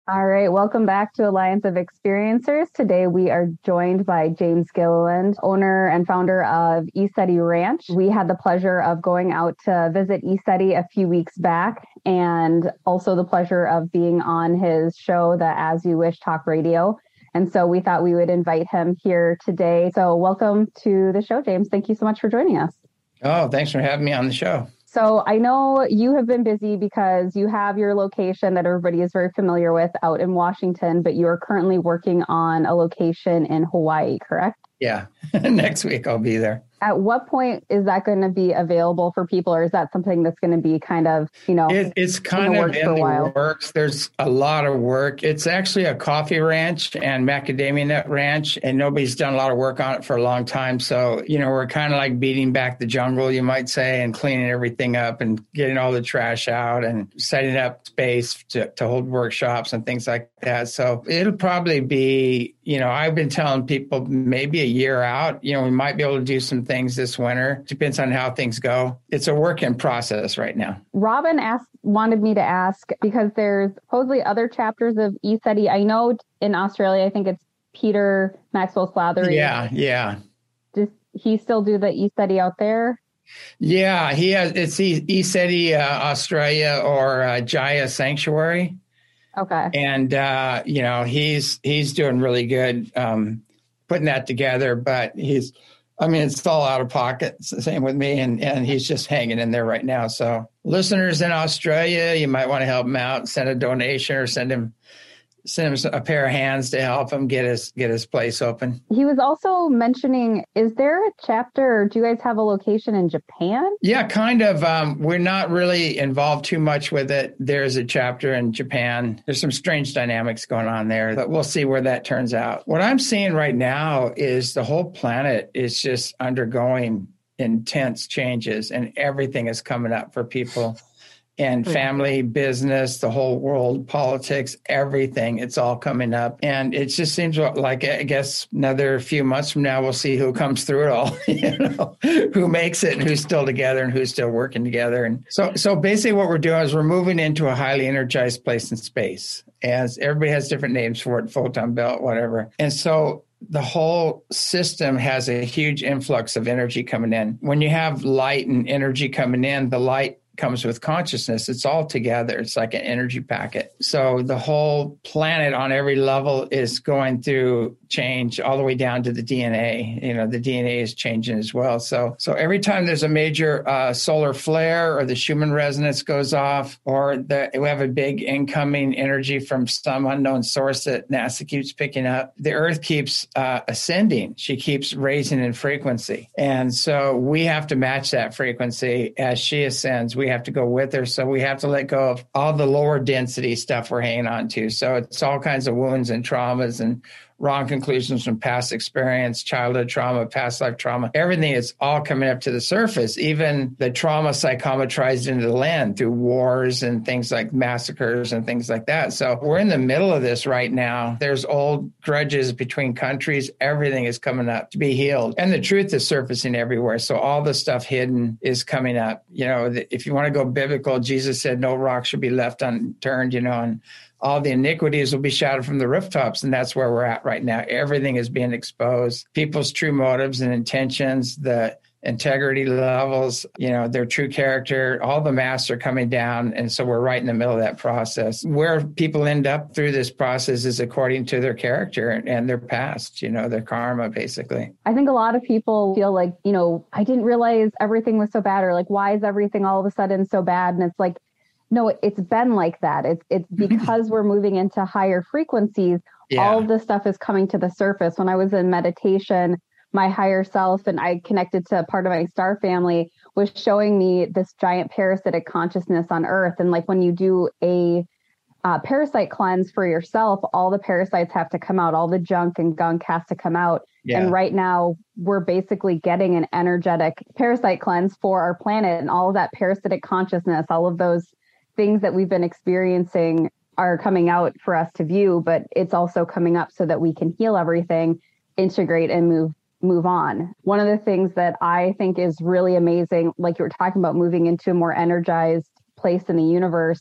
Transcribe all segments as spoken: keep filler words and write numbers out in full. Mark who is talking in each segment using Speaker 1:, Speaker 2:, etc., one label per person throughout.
Speaker 1: All right, welcome back to Alliance of Experiencers. Today we are joined by James Gilliland, owner and founder of ECETI Ranch. We had the pleasure of going out to visit ECETI a few weeks back, and also the pleasure of being on his show, the As You Wish Talk Radio. And so we thought we would invite him here today. So welcome to the show, James. Thank you so much for joining us.
Speaker 2: Oh, thanks for having me on the show.
Speaker 1: So I know you have been busy because you have your location that everybody is very familiar with out in Washington, but you are currently working on a location in Hawaii, correct?
Speaker 2: Yeah, next week I'll be there.
Speaker 1: At what point is that going to be available for people, or is that something that's going to be kind of, you know,
Speaker 2: it, it's kind
Speaker 1: in
Speaker 2: of in the works. There's a lot of work. It's actually a coffee ranch and macadamia nut ranch, and nobody's done a lot of work on it for a long time. So, you know, we're kind of like beating back the jungle, you might say, and cleaning everything up and getting all the trash out and setting up space to, to hold workshops and things like that. So it'll probably be, you know, I've been telling people maybe a year out, you know, we might be able to do some things this winter. Depends on how things go. It's a work in process right now.
Speaker 1: Robin asked, wanted me to ask, because there's supposedly other chapters of ECETI. I know in Australia, I think it's Peter Maxwell Slattery.
Speaker 2: Yeah, yeah.
Speaker 1: Does he still do the ECETI out there?
Speaker 2: Yeah, he has. It's ECETI uh, Australia or uh, Jaya Sanctuary.
Speaker 1: Okay.
Speaker 2: And, uh, you know, he's he's doing really good um, putting that together, but he's, I mean, it's all out of pocket. It's the same with me, and, and he's just hanging in there right now. So listeners in Australia, you might want to help him out, send a donation or send him send him a pair of hands to help him get his get his place open.
Speaker 1: He was also mentioning, is there a chapter, or do you guys have a location in Japan?
Speaker 2: Yeah, kind of. Um, we're not really involved too much with it. There's a chapter in Japan. There's some strange dynamics going on there, but we'll see where that turns out. What I'm seeing right now is the whole planet is just undergoing intense changes, and everything is coming up for people. And family, business, the whole world, politics, everything, it's all coming up. And it just seems like, I guess, another few months from now, we'll see who comes through it all, you know, who makes it and who's still together and who's still working together. And so, so basically what we're doing is we're moving into a highly energized place in space. As everybody has different names for it, photon belt, whatever. And so the whole system has a huge influx of energy coming in. When you have light and energy coming in, the light comes with consciousness. It's all together. It's like an energy packet. So the whole planet on every level is going through change all the way down to the D N A. You know, the D N A is changing as well. So, so every time there's a major uh, solar flare or the Schumann resonance goes off, or the, we have a big incoming energy from some unknown source that NASA keeps picking up, the Earth keeps uh, ascending. She keeps raising in frequency. And so we have to match that frequency as she ascends. We have to go with her. So we have to let go of all the lower density stuff we're hanging on to. So it's all kinds of wounds and traumas and wrong conclusions from past experience, childhood trauma, past life trauma. Everything is all coming up to the surface, even the trauma psychometrized into the land through wars and things like massacres and things like that. So we're in the middle of this right now. There's old grudges between countries. Everything is coming up to be healed. And the truth is surfacing everywhere. So all the stuff hidden is coming up. You know, if you want to go biblical, Jesus said no rock should be left unturned, you know, and all the iniquities will be shouted from the rooftops. And that's where we're at right now. Everything is being exposed. People's true motives and intentions, the integrity levels, you know, their true character, all the masks are coming down. And so we're right in the middle of that process. Where people end up through this process is according to their character and their past, you know, their karma, basically.
Speaker 1: I think a lot of people feel like, you know, I didn't realize everything was so bad, or like, why is everything all of a sudden so bad? And it's like, no, it's been like that. It's it's because we're moving into higher frequencies. Yeah. All of this stuff is coming to the surface. When I was in meditation, my higher self, and I connected to part of my star family, was showing me this giant parasitic consciousness on Earth. And like when you do a uh, parasite cleanse for yourself, all the parasites have to come out. All the junk and gunk has to come out. Yeah. And right now, we're basically getting an energetic parasite cleanse for our planet, and all of that parasitic consciousness, all of those things that we've been experiencing are coming out for us to view, but it's also coming up so that we can heal everything, integrate, and move move on. One of the things that I think is really amazing, like you were talking about moving into a more energized place in the universe,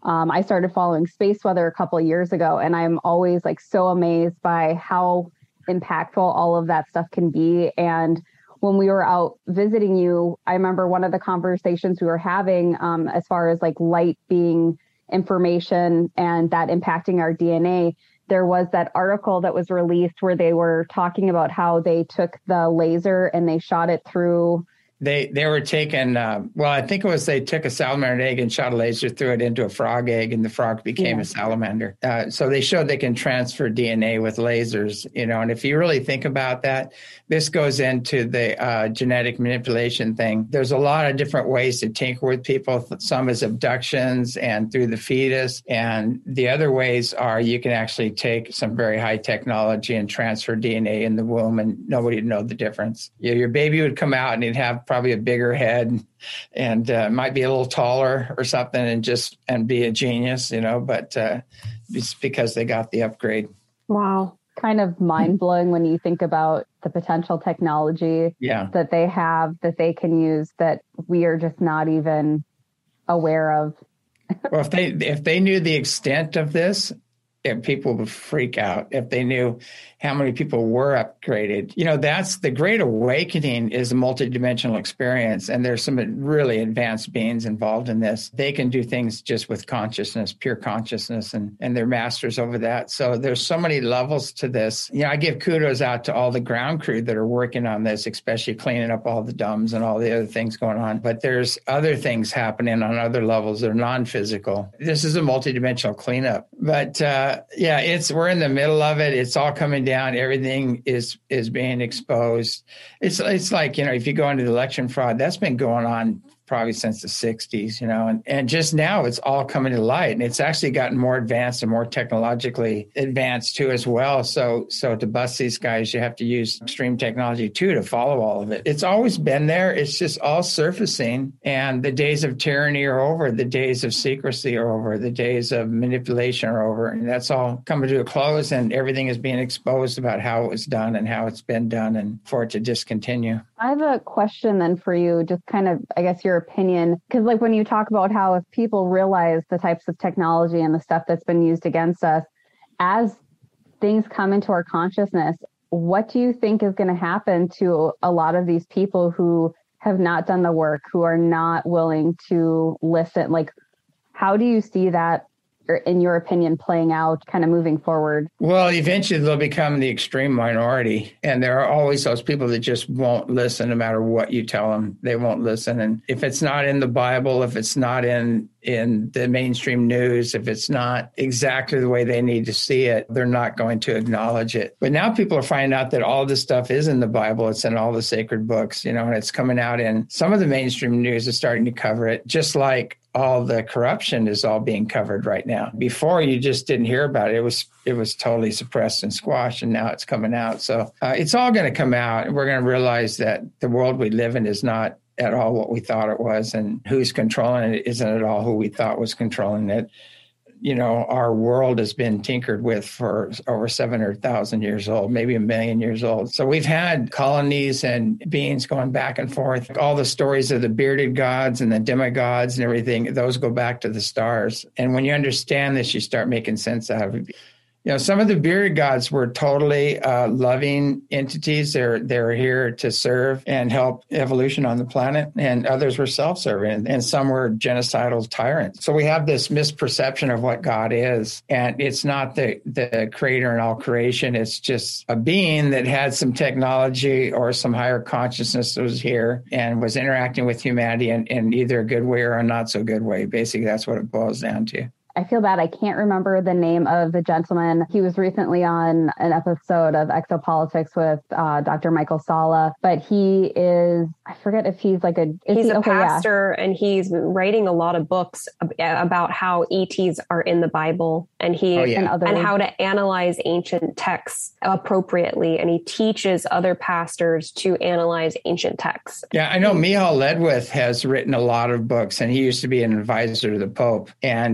Speaker 1: Um, I started following space weather a couple of years ago, and I'm always like so amazed by how impactful all of that stuff can be. And when we were out visiting you, I remember one of the conversations we were having um, as far as like light being information and that impacting our D N A. There was that article that was released where they were talking about how they took the laser and they shot it through.
Speaker 2: They they were taking, uh, well, I think it was they took a salamander egg and shot a laser through it into a frog egg, and the frog became yeah. a salamander. Uh, so they showed they can transfer D N A with lasers, you know, and if you really think about that, this goes into the uh, genetic manipulation thing. There's a lot of different ways to tinker with people. Some is abductions and through the fetus. And the other ways are you can actually take some very high technology and transfer D N A in the womb, and nobody would know the difference. Your, your baby would come out and he'd have probably a bigger head and uh, might be a little taller or something and just and be a genius, you know, but uh, it's because they got the upgrade.
Speaker 1: Wow. Kind of mind blowing when you think about the potential technology
Speaker 2: yeah.
Speaker 1: that they have, that they can use, that we are just not even aware of.
Speaker 2: Well, if they if they knew the extent of this, if people would freak out if they knew how many people were upgraded. You know, that's the Great Awakening is a multidimensional experience, and there's some really advanced beings involved in this. They can do things just with consciousness, pure consciousness, and, and they're masters over that. So there's so many levels to this. You know, I give kudos out to all the ground crew that are working on this, especially cleaning up all the dumps and all the other things going on. But there's other things happening on other levels that are non-physical. This is a multidimensional cleanup. But uh, yeah, it's we're in the middle of it. It's all coming down. Everything is is being exposed. It's it's like, you know, if you go into the election fraud, that's been going on probably since the sixties, you know, and, and just now it's all coming to light, and it's actually gotten more advanced and more technologically advanced too as well. So so to bust these guys, you have to use extreme technology too to follow all of it. It's always been there. It's just all surfacing, and the days of tyranny are over. The days of secrecy are over. The days of manipulation are over, and that's all coming to a close, and everything is being exposed about how it was done and how it's been done, and for it to discontinue.
Speaker 1: I have a question then for you, just kind of, I guess, your opinion, because like when you talk about how if people realize the types of technology and the stuff that's been used against us, as things come into our consciousness, what do you think is going to happen to a lot of these people who have not done the work, who are not willing to listen? Like, how do you see that, or in your opinion, playing out, kind of moving forward?
Speaker 2: Well, eventually they'll become the extreme minority. And there are always those people that just won't listen no matter what you tell them. They won't listen. And if it's not in the Bible, if it's not in, in the mainstream news, if it's not exactly the way they need to see it, they're not going to acknowledge it. But now people are finding out that all this stuff is in the Bible. It's in all the sacred books, you know, and it's coming out in some of the mainstream news is starting to cover it, just like all the corruption is all being covered right now. Before, you just didn't hear about it. It was it was totally suppressed and squashed, and now it's coming out. So uh, it's all going to come out, and we're going to realize that the world we live in is not at all what we thought it was, and who's controlling it isn't at all who we thought was controlling it. You know, our world has been tinkered with for over seven hundred thousand years old, maybe a million years old. So we've had colonies and beings going back and forth. All the stories of the bearded gods and the demigods and everything, those go back to the stars. And when you understand this, you start making sense out of it. You know, some of the bearded gods were totally uh, loving entities. They're they're here to serve and help evolution on the planet, and others were self-serving, and some were genocidal tyrants. So we have this misperception of what God is, and it's not the the creator in all creation. It's just a being that had some technology or some higher consciousness that was here and was interacting with humanity in, in either a good way or a not so good way. Basically, that's what it boils down to.
Speaker 1: I feel bad. I can't remember the name of the gentleman. He was recently on an episode of Exopolitics with uh, Doctor Michael Salla, but he is, I forget if he's like a...
Speaker 3: He's
Speaker 1: he,
Speaker 3: a
Speaker 1: okay,
Speaker 3: pastor,
Speaker 1: yeah.
Speaker 3: And he's writing a lot of books about how E Ts are in the Bible, and he
Speaker 2: oh, yeah.
Speaker 3: and, other, and how to analyze ancient texts appropriately. And he teaches other pastors to analyze ancient texts.
Speaker 2: Yeah, I know Michal Ledwith has written a lot of books, and he used to be an advisor to the Pope. And uh,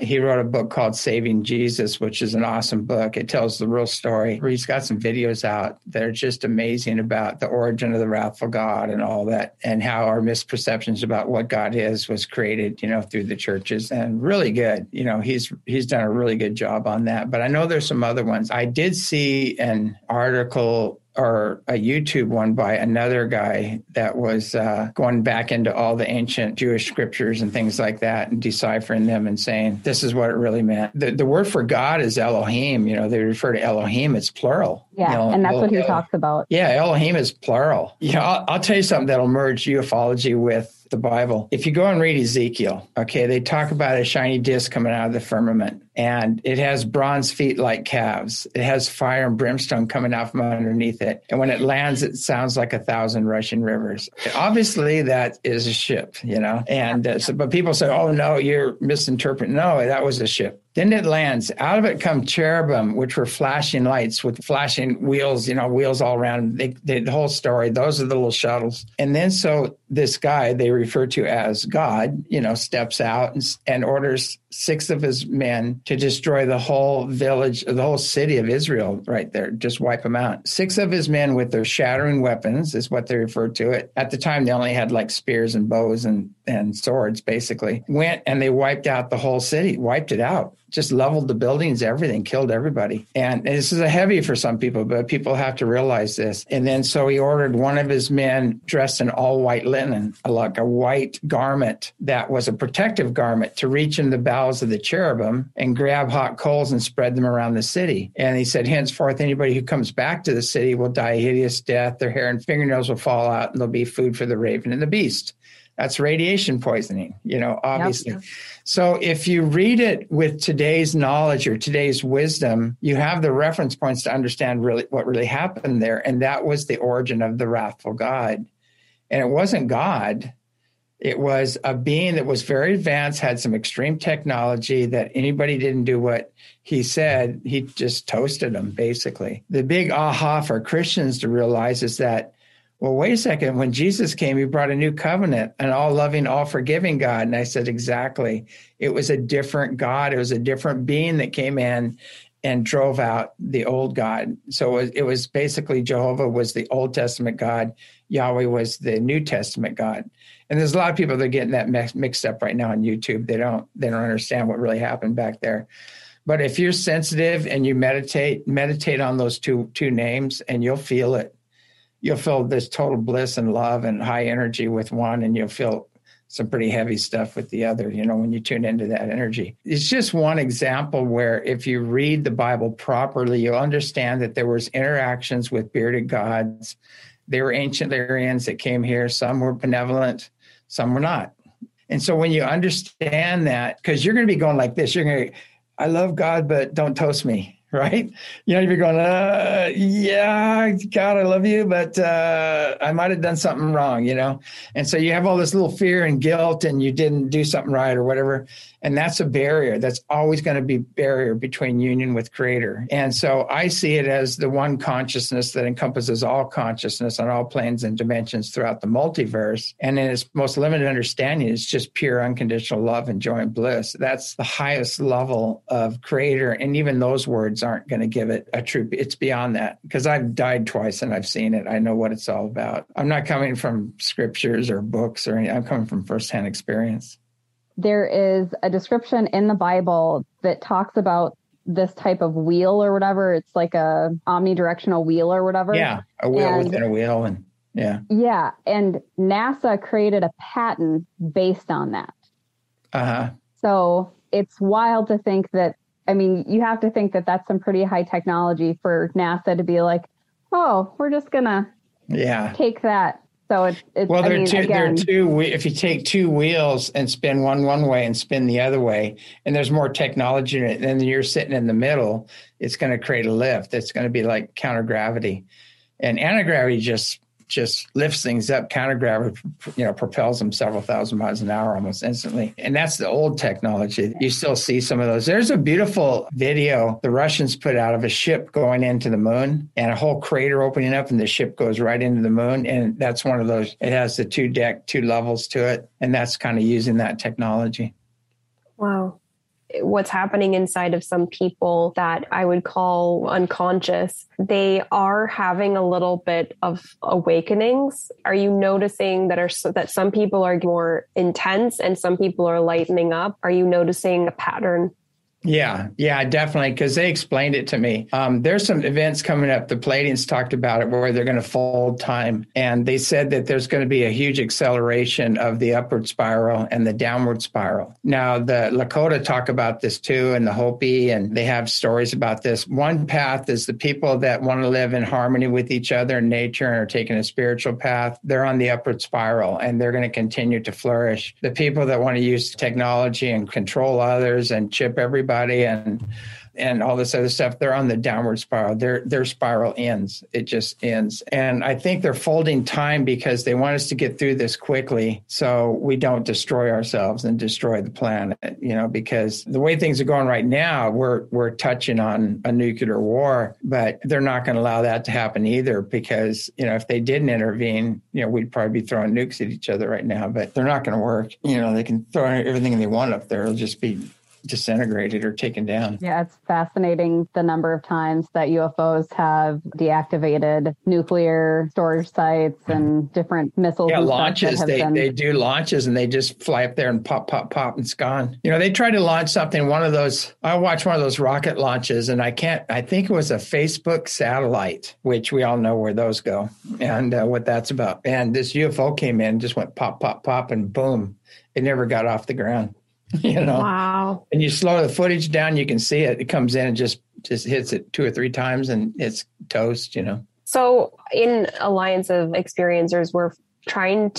Speaker 2: he wrote a book called Saving Jesus, which is an awesome book. It tells the real story. He's got some videos out that are just amazing about the origin of the wrathful God and all that, and how our misperceptions about what God is was created, you know, through the churches. And really good. You know, he's he's done a really good job on that. But I know there's some other ones. I did see an article or a YouTube one by another guy that was uh, going back into all the ancient Jewish scriptures and things like that and deciphering them and saying, this is what it really meant. The, the word for God is Elohim. You know, they refer to Elohim. It's plural.
Speaker 1: Yeah,
Speaker 2: you know,
Speaker 1: and that's
Speaker 2: El-
Speaker 1: what he
Speaker 2: El-
Speaker 1: talks about.
Speaker 2: Yeah, Elohim is plural. Yeah, you know, I'll, I'll tell you something that'll merge ufology with the Bible. If you go and read Ezekiel, okay, they talk about a shiny disc coming out of the firmament, and it has bronze feet like calves. It has fire and brimstone coming out from underneath it. And when it lands, it sounds like a thousand rushing rivers. Obviously, that is a ship, you know, and uh, so, but people say, oh, no, you're misinterpreting. No, that was a ship. Then it lands. Out of it come cherubim, which were flashing lights with flashing wheels, you know, wheels all around. They, they, the whole story, those are the little shuttles. And then so this guy they refer to as God, you know, steps out and, and orders six of his men to destroy the whole village, the whole city of Israel right there, just wipe them out. Six of his men with their shattering weapons is what they referred to it. At the time, they only had like spears and bows and, and swords, basically. Went and they wiped out the whole city, wiped it out. Just leveled the buildings, everything, killed everybody. And this is a heavy for some people, but people have to realize this. And then so he ordered one of his men dressed in all white linen, like a white garment that was a protective garment, to reach in the bowels of the cherubim and grab hot coals and spread them around the city. And he said, henceforth, anybody who comes back to the city will die a hideous death. Their hair and fingernails will fall out, and there'll be food for the raven and the beast. That's radiation poisoning, you know, obviously. Yep. So if you read it with today's knowledge or today's wisdom, you have the reference points to understand really what really happened there. And that was the origin of the wrathful God. And it wasn't God. It was a being that was very advanced, had some extreme technology that anybody didn't do what he said. He just toasted them, basically. The big aha for Christians to realize is that, well, wait a second. When Jesus came, he brought a new covenant, an all-loving, all-forgiving God. And I said, exactly. It was a different God. It was a different being that came in and drove out the old God. So it was, it was basically Jehovah was the Old Testament God. Yahweh was the New Testament God. And there's a lot of people that are getting that mixed up right now on YouTube. They don't, they don't understand what really happened back there. But if you're sensitive and you meditate, meditate on those two, two names, and you'll feel it. You'll feel this total bliss and love and high energy with one, and you'll feel some pretty heavy stuff with the other, you know, when you tune into that energy. It's just one example where if you read the Bible properly, you'll understand that there was interactions with bearded gods. They were ancient Aryans that came here. Some were benevolent, some were not. And so when you understand that, because you're going to be going like this, you're going to, I love God, but don't toast me. Right? You know, you're going, uh, yeah, God, I love you, but uh, I might have done something wrong, you know? And so you have all this little fear and guilt and you didn't do something right or whatever. And that's a barrier. That's always going to be a barrier between union with Creator. And so I see it as the one consciousness that encompasses all consciousness on all planes and dimensions throughout the multiverse. And in its most limited understanding, it's just pure unconditional love and joy and bliss. That's the highest level of Creator. And even those words aren't going to give it a true, it's beyond that, because I've died twice and I've seen it. I know what it's all about. I'm not coming from scriptures or books or anything. I'm coming from firsthand experience.
Speaker 1: There is a description in the Bible that talks about this type of wheel or whatever. It's like a omnidirectional wheel or whatever.
Speaker 2: Yeah, a wheel
Speaker 1: and,
Speaker 2: within a wheel. And yeah.
Speaker 1: Yeah, and NASA created a patent based on that.
Speaker 2: Uh-huh.
Speaker 1: So it's wild to think that, I mean, you have to think that that's some pretty high technology for NASA to be like, oh, we're just going to
Speaker 2: yeah.
Speaker 1: take that. So it's, it's
Speaker 2: well, there
Speaker 1: I mean,
Speaker 2: are two,
Speaker 1: again,
Speaker 2: there are two, if you take two wheels and spin one one way and spin the other way, and there's more technology in it, and then you're sitting in the middle, it's going to create a lift. It's going to be like counter-gravity. And anti-gravity just just lifts things up. Counter-gravity, you know, propels them several thousand miles an hour almost instantly. And that's the old technology. You still see some of those. There's a beautiful video the Russians put out of a ship going into the moon and a whole crater opening up, and the ship goes right into the moon. And that's one of those, it has the two deck, two levels to it. And that's kind of using that technology.
Speaker 3: Wow. what's happening inside of some people that I would call unconscious, they are having a little bit of awakenings. Are you noticing that are that some people are more intense and some people are lightening up? Are you noticing a pattern?
Speaker 2: Yeah, yeah, definitely. Because they explained it to me. Um, there's some events coming up. The Pleiadians talked about it where they're going to fold time. And they said that there's going to be a huge acceleration of the upward spiral and the downward spiral. Now, the Lakota talk about this too, and the Hopi, and they have stories about this. One path is the people that want to live in harmony with each other and nature and are taking a spiritual path. They're on the upward spiral and they're going to continue to flourish. The people that want to use technology and control others and chip everybody and and all this other stuff, they're on the downward spiral. Their their spiral ends. It just ends. And I think they're folding time because they want us to get through this quickly so we don't destroy ourselves and destroy the planet, you know, because the way things are going right now, we're we're touching on a nuclear war, but they're not going to allow that to happen either because, you know, if they didn't intervene, you know, we'd probably be throwing nukes at each other right now, but they're not going to work. You know, they can throw everything they want up there. It'll just be disintegrated or taken down.
Speaker 1: Yeah, it's fascinating the number of times that U F Os have deactivated nuclear storage sites and different missiles.
Speaker 2: Yeah,
Speaker 1: and
Speaker 2: launches. They
Speaker 1: been...
Speaker 2: they do launches and they just fly up there and pop, pop, pop, and it's gone. You know, they tried to launch something, one of those, I watched one of those rocket launches and I can't, I think it was a Facebook satellite, which we all know where those go and uh, what that's about. And this U F O came in, just went pop, pop, pop, and boom, it never got off the ground. You know,
Speaker 3: wow.
Speaker 2: And you slow the footage down, you can see it. It comes in and just, just hits it two or three times and it's toast, you know.
Speaker 3: So in Alliance of Experiencers, we're trying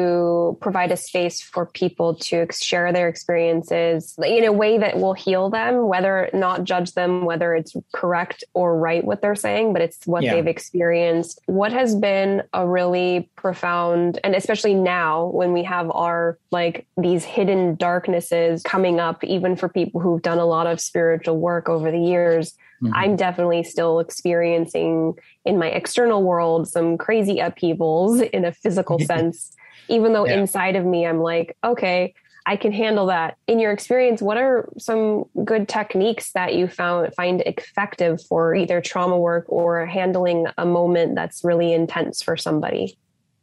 Speaker 3: to provide a space for people to share their experiences in a way that will heal them, whether not judge them, whether it's correct or right what they're saying, but it's what yeah. they've experienced. What has been a really profound, and especially now when we have our, like these hidden darknesses coming up, even for people who've done a lot of spiritual work over the years, mm-hmm. I'm definitely still experiencing in my external world some crazy upheavals in a physical sense, even though yeah. inside of me, I'm like, okay, I can handle that. In your experience, what are some good techniques that you found find effective for either trauma work or handling a moment that's really intense for somebody?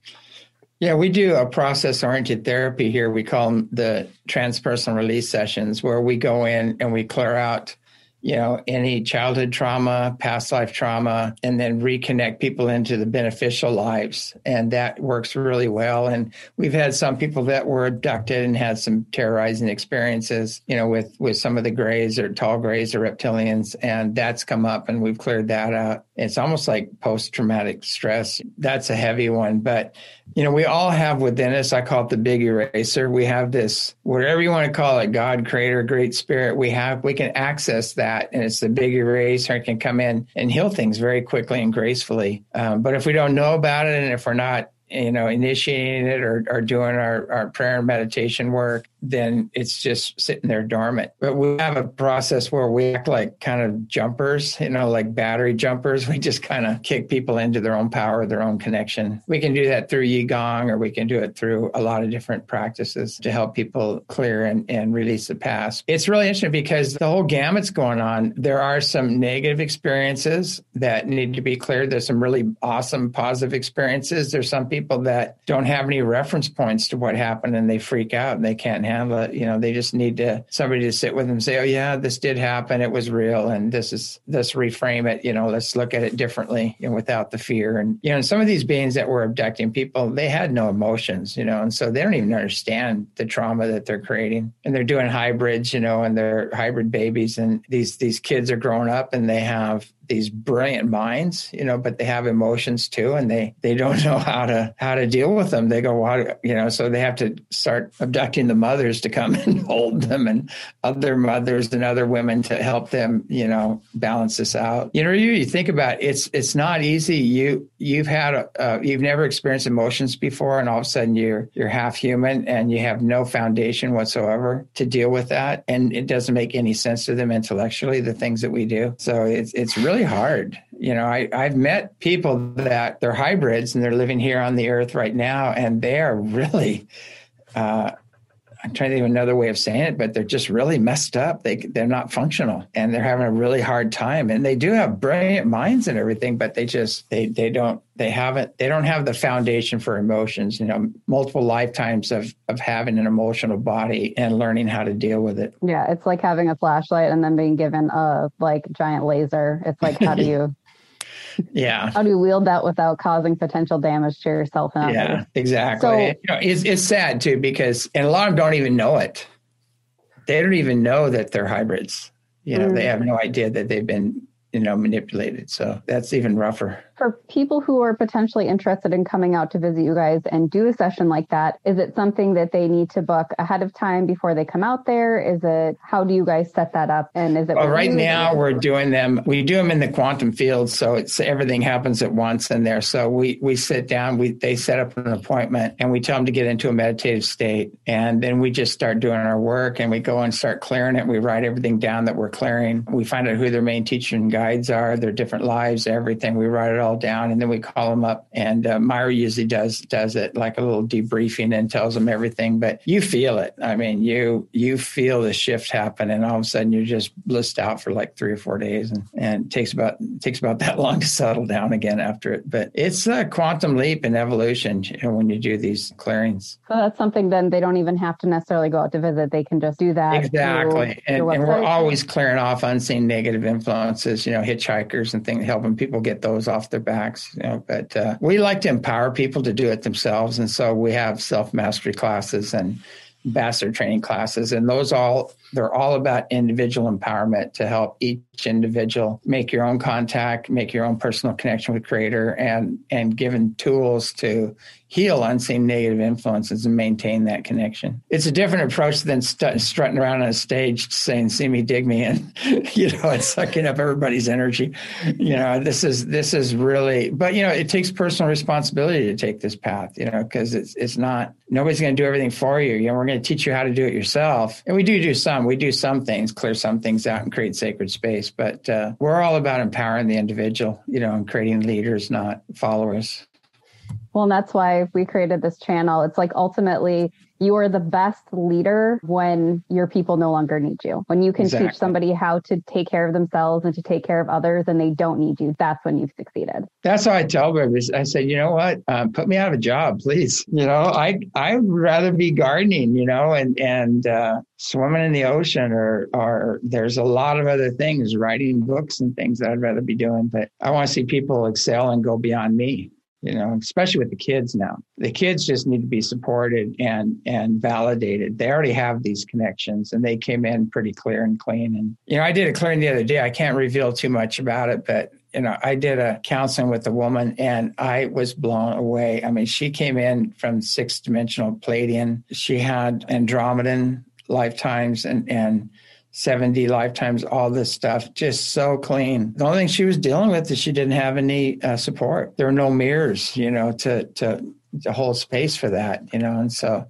Speaker 2: Yeah, we do a process-oriented therapy here. We call them the transpersonal release sessions, where we go in and we clear out, you know, any childhood trauma, past life trauma, and then reconnect people into the beneficial lives. And that works really well. And we've had some people that were abducted and had some terrorizing experiences, you know, with, with some of the grays or tall grays or reptilians. And that's come up and we've cleared that out. It's almost like post-traumatic stress. That's a heavy one. But, you know, we all have within us, I call it the big eraser. We have this, whatever you want to call it, God, creator, great spirit. We have, we can access that. And it's the big eraser. It can come in and heal things very quickly and gracefully. Um, but if we don't know about it, and if we're not, you know, initiating it or, or doing our, our prayer and meditation work, then it's just sitting there dormant. But we have a process where we act like kind of jumpers, you know, like battery jumpers. We just kind of kick people into their own power, their own connection. We can do that through Qigong, or we can do it through a lot of different practices to help people clear and, and release the past. It's really interesting because the whole gamut's going on. There are some negative experiences that need to be cleared. There's some really awesome positive experiences. There's some people that don't have any reference points to what happened and they freak out and they can't handle it. You know, they just need to somebody to sit with them and say, oh yeah, this did happen. It was real. And this is, let's reframe it. You know, let's look at it differently, you know, without the fear. And, you know, some of these beings that were abducting people, they had no emotions, you know, and so they don't even understand the trauma that they're creating. And they're doing hybrids, you know, and they're hybrid babies. And these, these kids are growing up and they have these brilliant minds, you know, but they have emotions too, and they they don't know how to how to deal with them. They go, well, you know, so they have to start abducting the mothers to come and hold them, and other mothers and other women to help them, you know, balance this out. You know, you you think about it, it's it's not easy. You you've had a, uh, you've never experienced emotions before, and all of a sudden you're you're half human and you have no foundation whatsoever to deal with that, and it doesn't make any sense to them intellectually, the things that we do. So it's it's really hard. You know, I, I've met people that they're hybrids and they're living here on the earth right now, and they are really, uh, I'm trying to think of another way of saying it, but they're just really messed up. They, they're not functional and they're having a really hard time. And they do have brilliant minds and everything, but they just, they, they don't, they haven't, they don't have the foundation for emotions, you know, multiple lifetimes of, of having an emotional body and learning how to deal with it.
Speaker 1: Yeah. It's like having a flashlight and then being given a like giant laser. It's like, how do you,
Speaker 2: yeah,
Speaker 1: how do you wield that without causing potential damage to yourself and others?
Speaker 2: Yeah, exactly.
Speaker 1: So,
Speaker 2: you know, it's, it's sad too, because, and a lot of them don't even know it. They don't even know that they're hybrids. You know, mm. they have no idea that they've been, you know, manipulated. So that's even rougher. For
Speaker 1: people who are potentially interested in coming out to visit you guys and do a session like that, is it something that they need to book ahead of time before they come out there? Is it, how do you guys set that up? And is it?
Speaker 2: Well, right now we're doing them, we do them in the quantum field. So it's everything happens at once in there. So we, we sit down, we, they set up an appointment and we tell them to get into a meditative state. And then we just start doing our work and we go and start clearing it. We write everything down that we're clearing. We find out who their main teacher and guides are, their different lives, everything. We write it all down and then we call them up. And uh, Myra usually does does it like a little debriefing and tells them everything. But you feel it. I mean, you you feel the shift happen, and all of a sudden you're just blissed out for like three or four days, and, and it takes about it takes about that long to settle down again after it. But it's a quantum leap in evolution, you know, when you do these clearings.
Speaker 1: So that's something then they don't even have to necessarily go out to visit. They can just do that.
Speaker 2: Exactly. And, and we're always clearing off unseen negative influences, you know, hitchhikers and things, helping people get those off their backs. You know, but uh, we like to empower people to do it themselves. And so we have self-mastery classes and ambassador training classes. And those all, they're all about individual empowerment to help each individual make your own contact, make your own personal connection with Creator, and, and given tools to heal unseen negative influences and maintain that connection. It's a different approach than st- strutting around on a stage saying, see me, dig me, and, you know, it's sucking up everybody's energy. You know, this is, this is really, but, you know, it takes personal responsibility to take this path, you know, because it's, it's not, nobody's going to do everything for you. You know, we're going to teach you how to do it yourself. And we do do some, we do some things, clear some things out and create sacred space, but uh, we're all about empowering the individual, you know, and creating leaders, not followers.
Speaker 1: Well, and that's why we created this channel. It's like ultimately you are the best leader when your people no longer need you. When you can exactly. teach somebody how to take care of themselves and to take care of others and they don't need you, that's when you've succeeded.
Speaker 2: That's how I tell them. I said, you know what, um, put me out of a job, please. You know, I, I'd rather be gardening, you know, and, and uh, swimming in the ocean, or, or there's a lot of other things, writing books and things that I'd rather be doing. But I want to see people excel and go beyond me. You know, especially with the kids now. The kids just need to be supported and and validated. They already have these connections and they came in pretty clear and clean. And, you know, I did a clearing the other day. I can't reveal too much about it, but, you know, I did a counseling with a woman and I was blown away. I mean, she came in from sixth dimensional Pleiadian. She had Andromedan lifetimes and, and seven D lifetimes, all this stuff, just so clean. The only thing she was dealing with is she didn't have any uh, support. There were no mirrors, you know, to, to, to hold space for that, you know, and so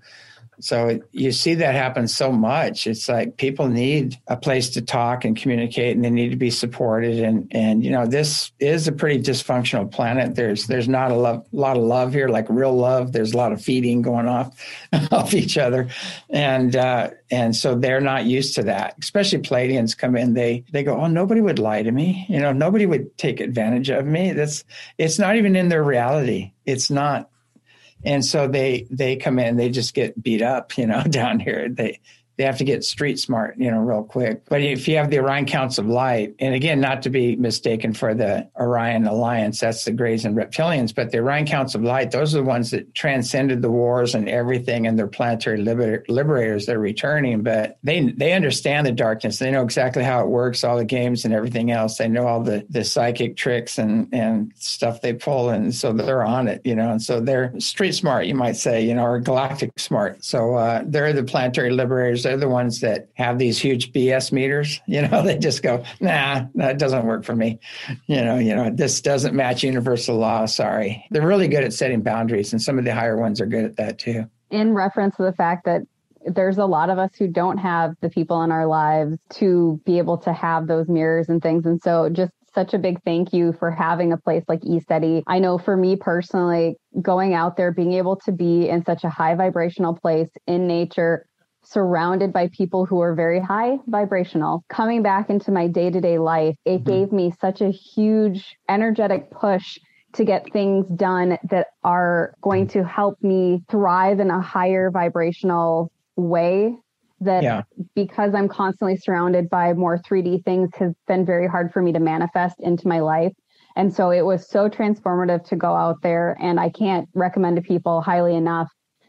Speaker 2: So you see that happen so much. It's like people need a place to talk and communicate, and they need to be supported. And, and you know, this is a pretty dysfunctional planet. There's there's not a love, lot of love here, like real love. There's a lot of feeding going off off each other. And uh, and so they're not used to that. Especially Pleiadians come in, they they go, oh, nobody would lie to me. You know, nobody would take advantage of me. That's it's not even in their reality. It's not. And so they they come in, they just get beat up, you know, down here. They they have to get street smart, you know, real quick. But if you have the Orion Counts of Light, and again, not to be mistaken for the Orion Alliance, that's the Greys and Reptilians, but the Orion Counts of Light, those are the ones that transcended the wars and everything, and they're planetary liber- liberators. They're returning, but they they understand the darkness. They know exactly how it works, all the games and everything else. They know all the, the psychic tricks and, and stuff they pull, and so they're on it, you know, and so they're street smart, you might say, you know, or galactic smart. So uh, they're the planetary liberators. They're the ones that have these huge B S meters. You know, they just go, nah, that doesn't work for me. You know, you know, this doesn't match universal law. Sorry. They're really good at setting boundaries, and some of the higher ones are good at that too.
Speaker 1: In reference to the fact that there's a lot of us who don't have the people in our lives to be able to have those mirrors and things. And so just such a big thank you for having a place like eSteady. I know for me personally, going out there, being able to be in such a high vibrational place in nature, surrounded by people who are very high vibrational, coming back into my day-to-day life, it mm-hmm. gave me such a huge energetic push to get things done that are going to help me thrive in a higher vibrational way. That yeah. because I'm constantly surrounded by more three D things has been very hard for me to manifest into my life. And so it was so transformative to go out there, and I can't recommend to people highly enough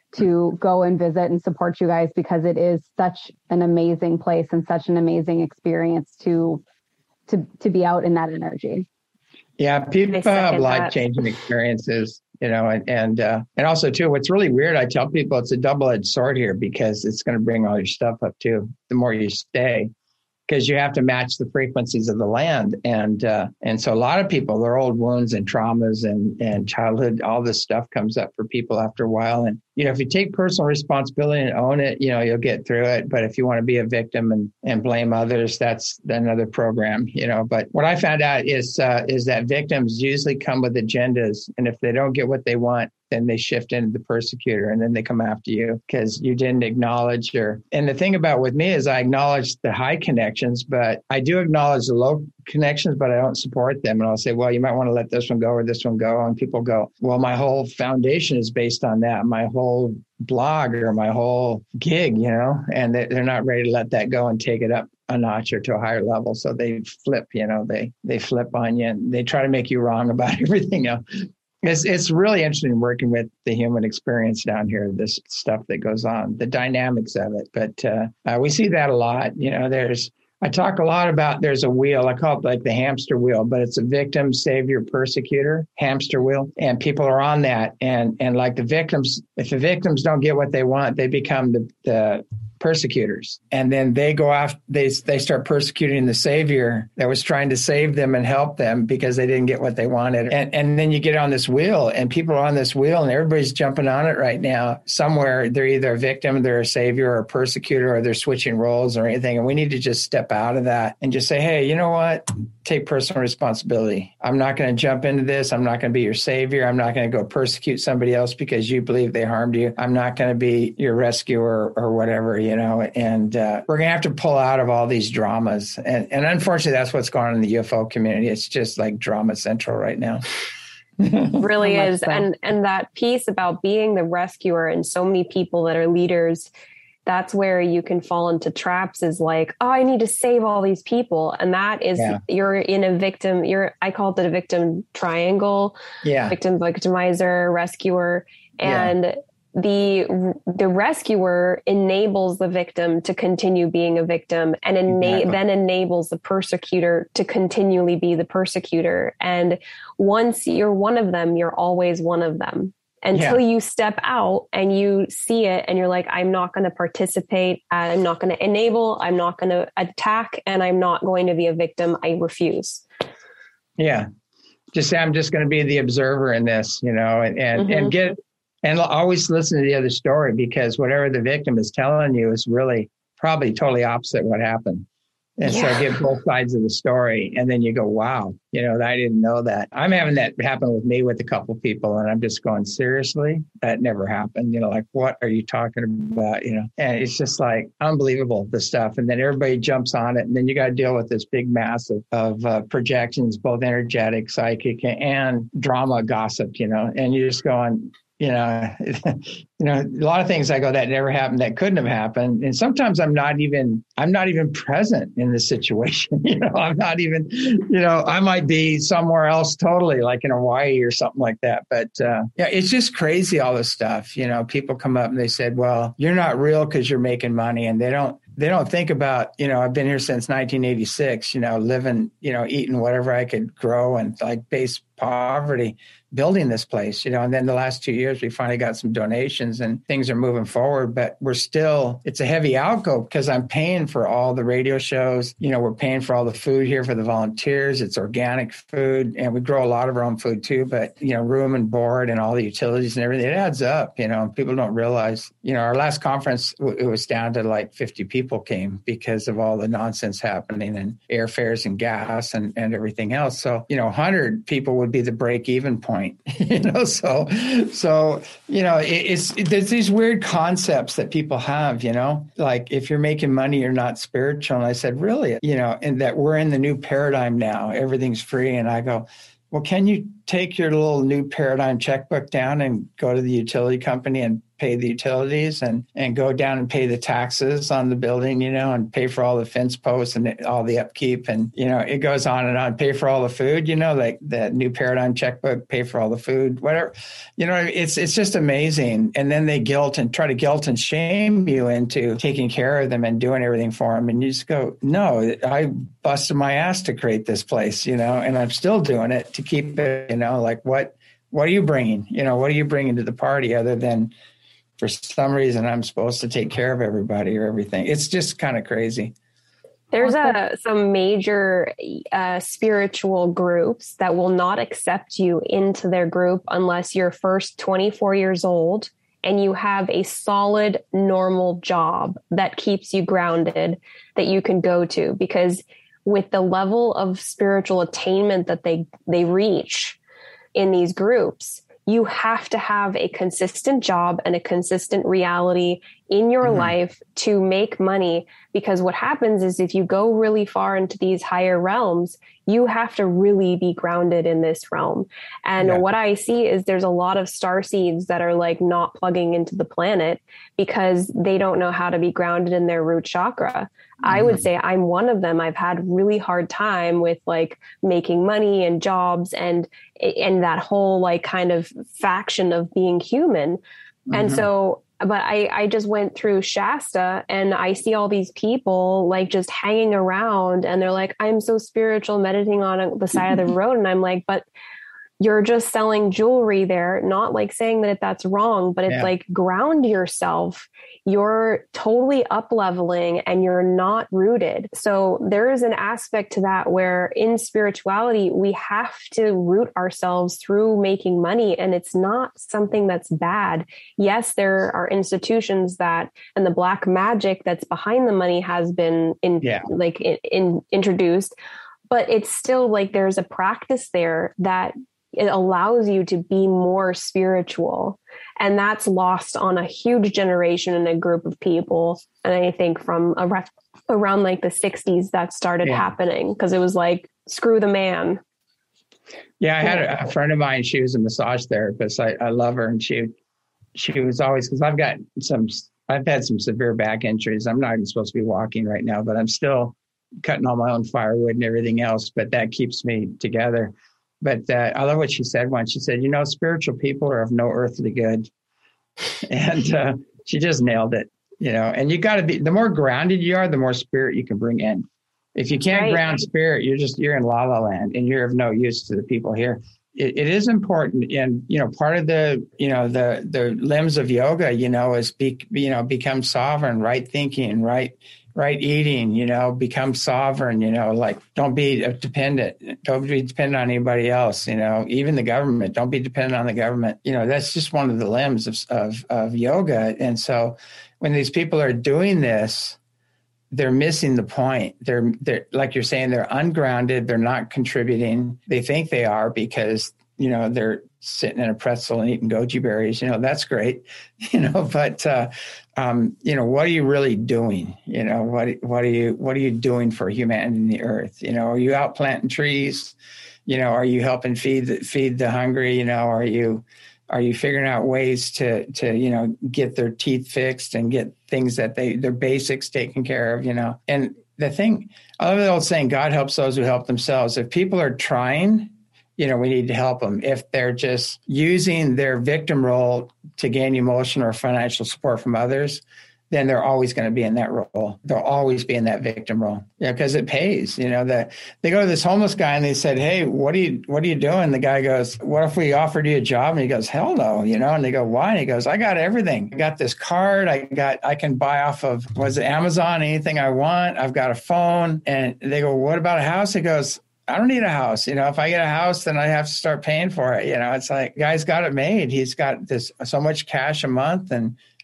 Speaker 1: to go and visit and support you guys, because it is such an amazing place and such an amazing experience to to to be out in that energy.
Speaker 2: Yeah, people have life-changing experiences, you know, and and, uh, and also, too, what's really weird, I tell people it's a double-edged sword here, because it's going to bring all your stuff up, too, the more you stay, because you have to match the frequencies of the land. And uh, and so a lot of people, their old wounds and traumas and, and childhood, all this stuff comes up for people after a while. And, you know, if you take personal responsibility and own it, you know, you'll get through it. But if you want to be a victim and, and blame others, that's another program, you know. But what I found out is uh, is that victims usually come with agendas. And if they don't get what they want, then they shift into the persecutor, and then they come after you because you didn't acknowledge your. And the thing about with me is I acknowledge the high connections, but I do acknowledge the low connections, but I don't support them. And I'll say, well, you might want to let this one go or this one go. And people go, well, my whole foundation is based on that. My whole blog or my whole gig, you know, and they're not ready to let that go and take it up a notch or to a higher level. So they flip, you know, they, they flip on you and they try to make you wrong about everything else. It's it's really interesting working with the human experience down here, this stuff that goes on, the dynamics of it. But uh, uh, we see that a lot. You know, there's, I talk a lot about, there's a wheel, I call it like the hamster wheel, but it's a victim, savior, persecutor, hamster wheel. And people are on that. And and like the victims, if the victims don't get what they want, they become the, the persecutors. And then they go off, they they start persecuting the savior that was trying to save them and help them because they didn't get what they wanted. And and then you get on this wheel and people are on this wheel and everybody's jumping on it right now. Somewhere they're either a victim, they're a savior or a persecutor, or they're switching roles or anything. And we need to just step out of that and just say, hey, you know what? Take personal responsibility. I'm not going to jump into this. I'm not going to be your savior. I'm not going to go persecute somebody else because you believe they harmed you. I'm not going to be your rescuer or whatever, you know, and uh, we're going to have to pull out of all these dramas. And, and unfortunately, that's what's going on in the U F O community. It's just like drama central right now.
Speaker 3: Really is. So. And, and that piece about being the rescuer and so many people that are leaders, that's where you can fall into traps is like, oh, I need to save all these people. And that is, yeah. you're in a victim, you're, I call it the victim triangle,
Speaker 2: yeah.
Speaker 3: victim, victimizer, rescuer. And yeah. the, the rescuer enables the victim to continue being a victim and ena- exactly. then enables the persecutor to continually be the persecutor. And once you're one of them, you're always one of them. Until yeah. you step out and you see it and you're like, I'm not going to participate. I'm not going to enable. I'm not going to attack. And I'm not going to be a victim. I refuse.
Speaker 2: Yeah. Just say, I'm just going to be the observer in this, you know, and, and, mm-hmm. and get, and always listen to the other story, because whatever the victim is telling you is really probably totally opposite what happened. And yeah. so get both sides of the story. And then you go, wow, you know, I didn't know that. I'm having that happen with me with a couple of people. And I'm just going, seriously? That never happened. You know, like, what are you talking about? You know, and it's just like unbelievable, the stuff. And then everybody jumps on it. And then you got to deal with this big mass of, of uh, projections, both energetic, psychic, and drama, gossip, you know, and you're just going, you know, you know, a lot of things I go, that never happened, that couldn't have happened. And sometimes I'm not even, I'm not even present in the situation. You know, I'm not even, you know, I might be somewhere else totally, like in Hawaii or something like that. But uh, yeah, it's just crazy, all this stuff. You know, people come up and they said, well, you're not real because you're making money. And they don't, they don't think about, you know, I've been here since nineteen eighty-six, you know, living, you know, eating whatever I could grow and like base poverty, building this place, you know, and then the last two years, we finally got some donations and things are moving forward, but we're still, it's a heavy outgo because I'm paying for all the radio shows, you know, we're paying for all the food here for the volunteers. It's organic food and we grow a lot of our own food too, but, you know, room and board and all the utilities and everything, it adds up, you know, people don't realize, you know, our last conference, it was down to like fifty people came because of all the nonsense happening and airfares and gas and, and everything else. So, you know, one hundred people would would be the break even point, you know? So, so, you know, it, it's, it, there's these weird concepts that people have, you know, like if you're making money, you're not spiritual. And I said, really, you know, and that we're in the new paradigm now, everything's free. And I go, well, can you take your little new paradigm checkbook down and go to the utility company and pay the utilities and, and go down and pay the taxes on the building, you know, and pay for all the fence posts and all the upkeep. And, you know, it goes on and on, pay for all the food, you know, like that new paradigm checkbook, pay for all the food, whatever, you know, it's, it's just amazing. And then they guilt and try to guilt and shame you into taking care of them and doing everything for them. And you just go, no, I busted my ass to create this place, you know, and I'm still doing it to keep it, you know, like what, what are you bringing? You know, what are you bringing to the party other than for some reason I'm supposed to take care of everybody or everything? It's just kind of crazy.
Speaker 3: There's a, some major uh, spiritual groups that will not accept you into their group unless you're first twenty-four years old and you have a solid, normal job that keeps you grounded that you can go to. Because with the level of spiritual attainment that they, they reach in these groups, you have to have a consistent job and a consistent reality in your mm-hmm. life to make money. Because what happens is if you go really far into these higher realms, you have to really be grounded in this realm. And yeah. what I see is there's a lot of starseeds that are like not plugging into the planet because they don't know how to be grounded in their root chakra. Mm-hmm. I would say I'm one of them. I've had really hard time with like making money and jobs and, and that whole like kind of faction of being human. Mm-hmm. And so But I, I just went through Shasta and I see all these people like just hanging around and they're like, I'm so spiritual, meditating on the side of the road. And I'm like, but you're just selling jewelry there, not like saying that that's wrong, but it's yeah. like ground yourself. You're totally up leveling and you're not rooted. So there is an aspect to that where in spirituality, we have to root ourselves through making money. And it's not something that's bad. Yes, there are institutions that, and the black magic that's behind the money has been in yeah. like in, in introduced, but it's still like there's a practice there that it allows you to be more spiritual. And that's lost on a huge generation and a group of people. And I think from a, around like the sixties, that started yeah. happening because it was like, screw the man.
Speaker 2: Yeah, I had a, a friend of mine. She was a massage therapist. I, I love her. And she, she was always, because I've got some, I've had some severe back injuries. I'm not even supposed to be walking right now, but I'm still cutting all my own firewood and everything else. But that keeps me together. But uh, I love what she said once. She said, you know, spiritual people are of no earthly good. And uh, she just nailed it, you know, and you got to be, the more grounded you are, the more spirit you can bring in. If you can't right. ground spirit, you're just, you're in la la land and you're of no use to the people here. It, it is important. And, you know, part of the, you know, the, the limbs of yoga, you know, is be, you know, become sovereign, right thinking, right right eating, you know, become sovereign, you know, like don't be dependent, don't be dependent on anybody else, you know, even the government, don't be dependent on the government. You know, that's just one of the limbs of, of, of yoga. And so when these people are doing this, they're missing the point. They're, they're like you're saying, they're ungrounded. They're not contributing. They think they are because, you know, they're sitting in a pretzel and eating goji berries, you know, that's great, you know, but, uh, um, you know, what are you really doing? You know, what, what are you, what are you doing for humanity and the earth? You know, are you out planting trees? You know, are you helping feed the, feed the hungry? You know, are you, are you figuring out ways to, to, you know, get their teeth fixed and get things that they, their basics taken care of, you know? And the thing, I love the old saying, God helps those who help themselves. If people are trying, you know, we need to help them. If they're just using their victim role to gain emotional or financial support from others, then they're always going to be in that role. They'll always be in that victim role. Yeah, because it pays. You know, that they go to this homeless guy and they said, "Hey, what are you what are you doing?" The guy goes, "What if we offered you a job?" And he goes, "Hell no," you know. And they go, "Why?" And he goes, "I got everything. I got this card. I got I can buy off of was it Amazon anything I want. I've got a phone." And they go, "What about a house?" He goes, I don't need a house. You know, if I get a house, then I have to start paying for it. You know, it's like, guy's got it made. He's got this so much cash a month and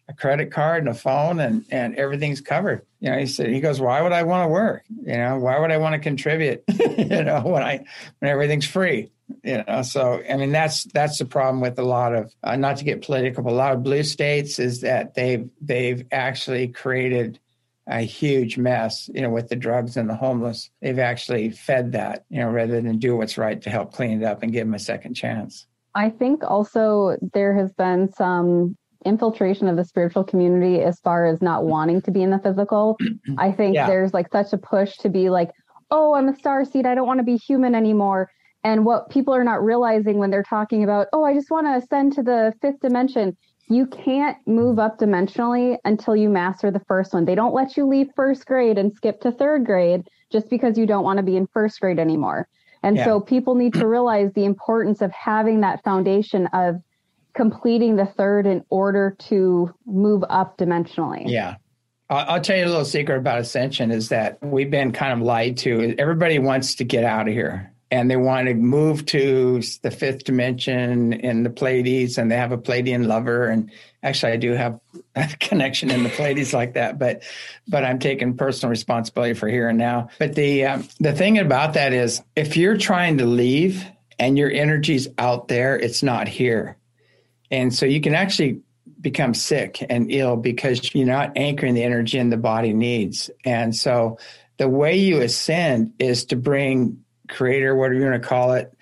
Speaker 2: a credit card and a phone, and, and everything's covered. You know, he said, he goes, why would I want to work? You know, why would I want to contribute, you know, when I, when everything's free, you know? So, I mean, that's, that's the problem with a lot of, uh, not to get political, but a lot of blue states is that they've, they've actually created a huge mess, you know, with the drugs and the homeless. They've actually fed that, you know, rather than do what's right to help clean it up and give them a second chance.
Speaker 1: I think also there has been some infiltration of the spiritual community as far as not wanting to be in the physical. I think yeah. there's like such a push to be like, oh, I'm a starseed, I don't want to be human anymore. And what people are not realizing when they're talking about, oh, I just want to ascend to the fifth dimension, you can't move up dimensionally until you master the first one. They don't let you leave first grade and skip to third grade just because you don't want to be in first grade anymore. And yeah. so people need to realize the importance of having that foundation of completing the third in order to move up dimensionally.
Speaker 2: Yeah. I'll, I'll tell you a little secret about Ascension is that we've been kind of lied to. Everybody wants to get out of here and they want to move to the fifth dimension in the Pleiades, and they have a Pleiadian lover. And actually I do have a connection in the Pleiades like that, but, but I'm taking personal responsibility for here and now. But the, um, the thing about that is if you're trying to leave and your energy's out there, it's not here. And so you can actually become sick and ill because you're not anchoring the energy in the body needs. And so the way you ascend is to bring Creator, whatever you want to call it,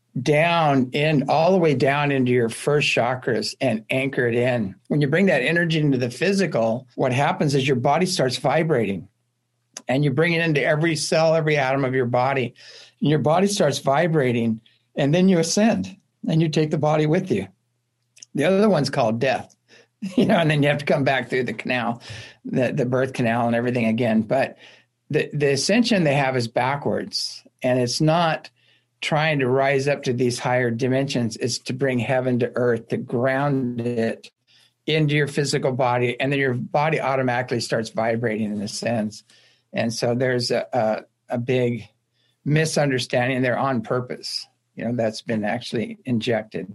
Speaker 2: down in all the way down into your first chakras and anchor it in. When you bring that energy into the physical, what happens is your body starts vibrating and you bring it into every cell, every atom of your body. And your body starts vibrating and then you ascend and you take the body with you. The other one's called death, you know, and then you have to come back through the canal, the, the birth canal and everything again. But the, the ascension they have is backwards, and it's not trying to rise up to these higher dimensions. It's to bring heaven to earth, to ground it into your physical body, and then your body automatically starts vibrating in a sense. And so there's a, a, a big misunderstanding there on purpose, you know, that's been actually injected.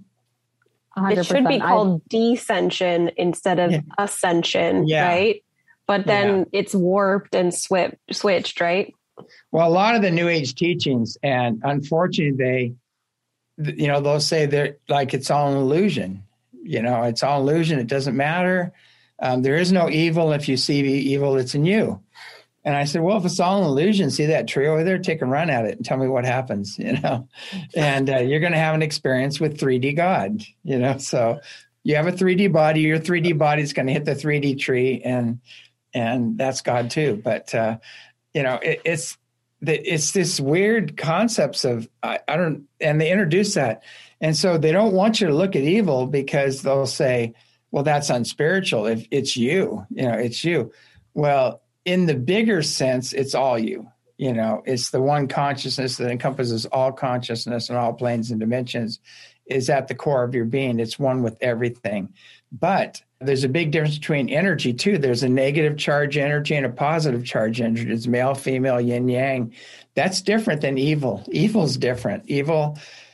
Speaker 3: one hundred percent. It should be called I, descension instead of yeah. ascension, yeah. right? But then yeah. it's warped and swi- switched, right?
Speaker 2: Well, a lot of the New Age teachings, and unfortunately, they, you know, they'll say they're like it's all an illusion. You know, it's all illusion. It doesn't matter. Um, there is no evil. If you see evil, it's in you. And I said, well, if it's all an illusion, see that tree over there, take a run at it and tell me what happens, you know, and uh, you're going to have an experience with three D God, you know, so you have a three D body, your three D body is going to hit the three D tree, and, and that's God too. But, uh, you know, it, it's, it's this weird concepts of, I, I don't, and they introduce that. And so they don't want you to look at evil because they'll say, well, that's unspiritual. If it's you, you know, it's you. Well, in the bigger sense, it's all you, you know, it's the one consciousness that encompasses all consciousness and all planes and dimensions is at the core of your being. It's one with everything. But there's a big difference between energy too. There's a negative charge energy and a positive charge energy. It's male, female, yin, yang. That's different than evil. Evil's different. Evil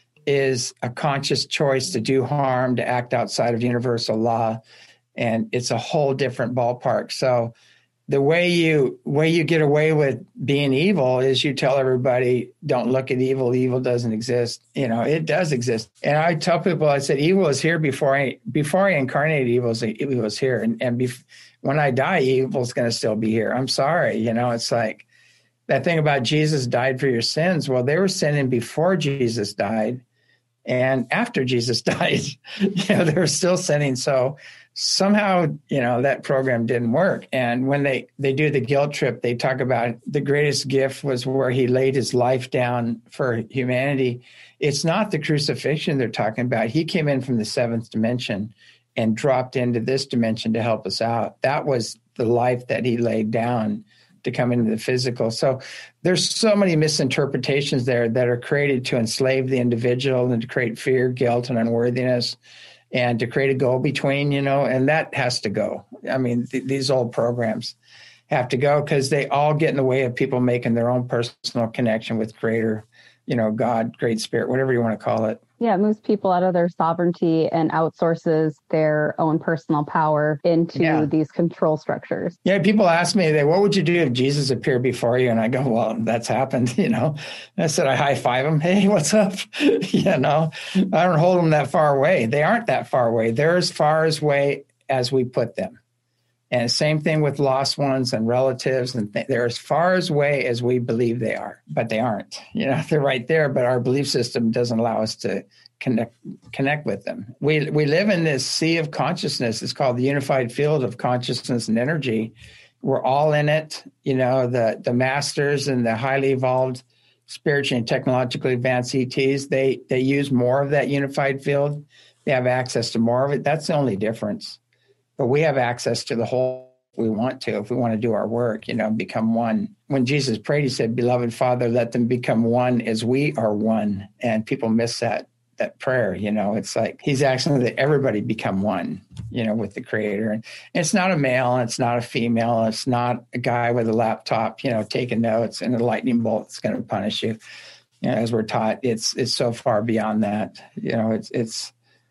Speaker 2: is a conscious choice to do harm, to act outside of universal law. And it's a whole different ballpark. So the way you way you get away with being evil is you tell everybody, don't look at evil. Evil doesn't exist. You know, it does exist. And I tell people, I said, evil is here before I before I incarnated. Evil was, evil was here. And, and bef- when I die, evil's going to still be here. I'm sorry. You know, it's like that thing about Jesus died for your sins. Well, they were sinning before Jesus died. And after Jesus died, you know, they were still sinning. So somehow, you know, that program didn't work. And when they, they do the guilt trip, they talk about the greatest gift was where he laid his life down for humanity. It's not the crucifixion they're talking about. He came in from the seventh dimension and dropped into this dimension to help us out. That was the life that he laid down to come into the physical. So there's so many misinterpretations there that are created to enslave the individual and to create fear, guilt, and unworthiness, and to create a go-between, you know, and that has to go. I mean, th- these old programs have to go because they all get in the way of people making their own personal connection with Creator, you know, God, Great Spirit, whatever you want to call it.
Speaker 1: Yeah, it moves people out of their sovereignty and outsources their own personal power into
Speaker 2: Yeah.
Speaker 1: these control structures.
Speaker 2: Yeah, people ask me, they, what would you do if Jesus appeared before you? And I go, well, that's happened, you know. And I said, I high five him. Hey, what's up? you know, I don't hold them that far away. They aren't that far away. They're as far as away as we put them. And same thing with lost ones and relatives. And th- they're as far as away as we believe they are, but they aren't. You know, they're right there, but our belief system doesn't allow us to connect connect with them. We we live in this sea of consciousness. It's called the unified field of consciousness and energy. We're all in it. You know, the the masters and the highly evolved, spiritually and technologically advanced E Ts, they they use more of that unified field. They have access to more of it. That's the only difference. But we have access to the whole if we want to, if we want to do our work, you know, become one. When Jesus prayed, he said, beloved Father, let them become one as we are one. And people miss that that prayer, you know. It's like he's asking that everybody become one, you know, with the Creator. And it's not a male, and it's not a female, it's not a guy with a laptop, you know, taking notes and a lightning bolt that's going to punish you. You know, as we're taught, it's it's so far beyond that. You know, it's it's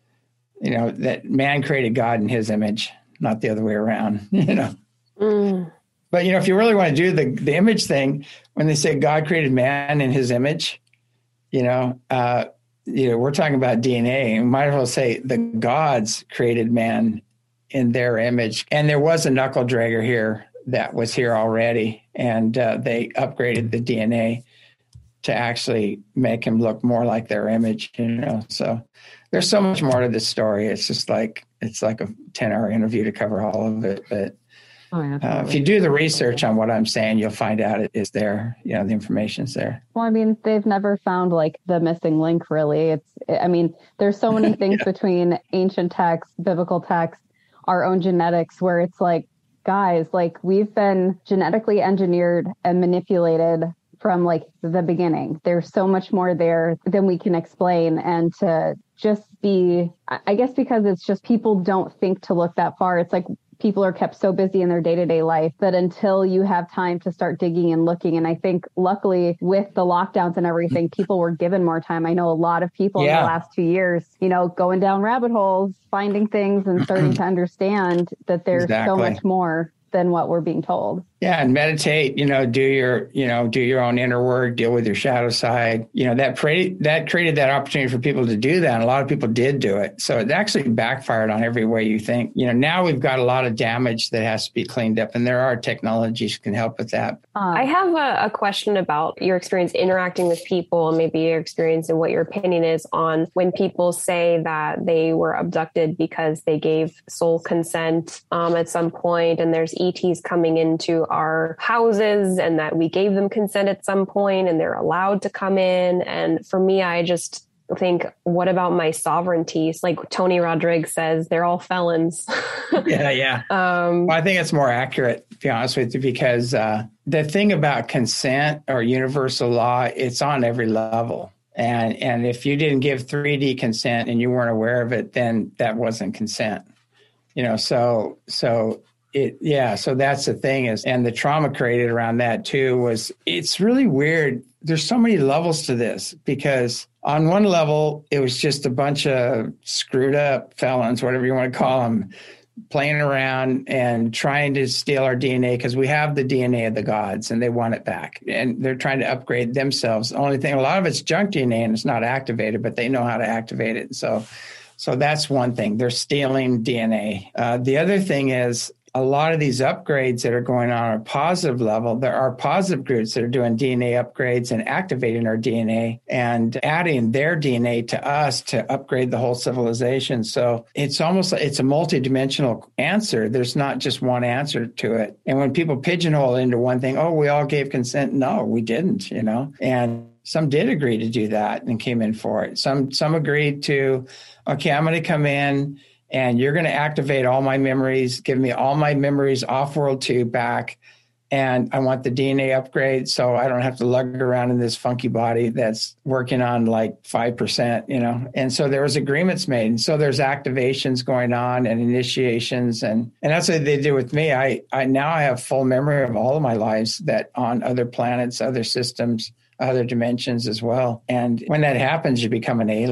Speaker 2: you know, that man created God in his image, not the other way around, you know. Mm. But, you know, if you really want to do the, the image thing, when they say God created man in his image, you know, uh, you know, we're talking about D N A. We might as well say the gods created man in their image. And there was a knuckle dragger here that was here already, and uh, they upgraded the D N A to actually make him look more like their image, you know. So there's so much more to this story. It's just like, it's like a ten hour interview to cover all of it. But oh, yeah, uh, if you do the research on what I'm saying, you'll find out it is there, you know, the information's there.
Speaker 1: Well, I mean, they've never found like the missing link, really. It's, I mean, there's so many things yeah. between ancient texts, biblical texts, our own genetics, where it's like, guys, like we've been genetically engineered and manipulated from like the beginning. There's so much more there than we can explain. And to just be, I guess because it's just people don't think to look that far. It's like people are kept so busy in their day-to-day life that until you have time to start digging and looking. And I think luckily with the lockdowns and everything, people were given more time. I know a lot of people yeah. in the last two years, you know, going down rabbit holes, finding things and starting to understand that there's exactly. so much more than what we're being told.
Speaker 2: Yeah, and meditate, you know, do your, you know, do your own inner work, deal with your shadow side. You know, that pre- that created that opportunity for people to do that. And a lot of people did do it. So it actually backfired on every way you think. You know, now we've got a lot of damage that has to be cleaned up, and there are technologies that can help with that.
Speaker 3: I have a, a question about your experience interacting with people, and maybe your experience and what your opinion is on when people say that they were abducted because they gave soul consent um, at some point, and there's E Ts coming into our houses and that we gave them consent at some point and they're allowed to come in. And for me, I just think, what about my sovereignty? Like Tony Rodriguez says, they're all felons.
Speaker 2: yeah, yeah. Um, well, I think it's more accurate, to be honest with you, because uh, the thing about consent or universal law, it's on every level. And and if you didn't give three D consent and you weren't aware of it, then that wasn't consent. You know, so so it yeah, so that's the thing is, and the trauma created around that too was, it's really weird. There's so many levels to this, because on one level, it was just a bunch of screwed up felons, whatever you want to call them, playing around and trying to steal our D N A, because we have the D N A of the gods and they want it back. And they're trying to upgrade themselves. The only thing, a lot of it's junk D N A and it's not activated, but they know how to activate it. So, so that's one thing. They're stealing D N A. Uh, the other thing is, a lot of these upgrades that are going on at a positive level, there are positive groups that are doing D N A upgrades and activating our D N A and adding their D N A to us to upgrade the whole civilization. So it's almost like it's a multidimensional answer. There's not just one answer to it. And when people pigeonhole into one thing, oh, we all gave consent. No, we didn't, you know, and some did agree to do that and came in for it. Some, some agreed to, okay, I'm going to come in and you're going to activate all my memories, give me all my memories off-world two back, and I want the D N A upgrade so I don't have to lug around in this funky body that's working on like five percent, you know? And so there was agreements made. And so there's activations going on and initiations. And, and that's what they did with me. I, I now I have full memory of all of my lives that on other planets, other systems, other dimensions as well. And when that happens, you become an alien.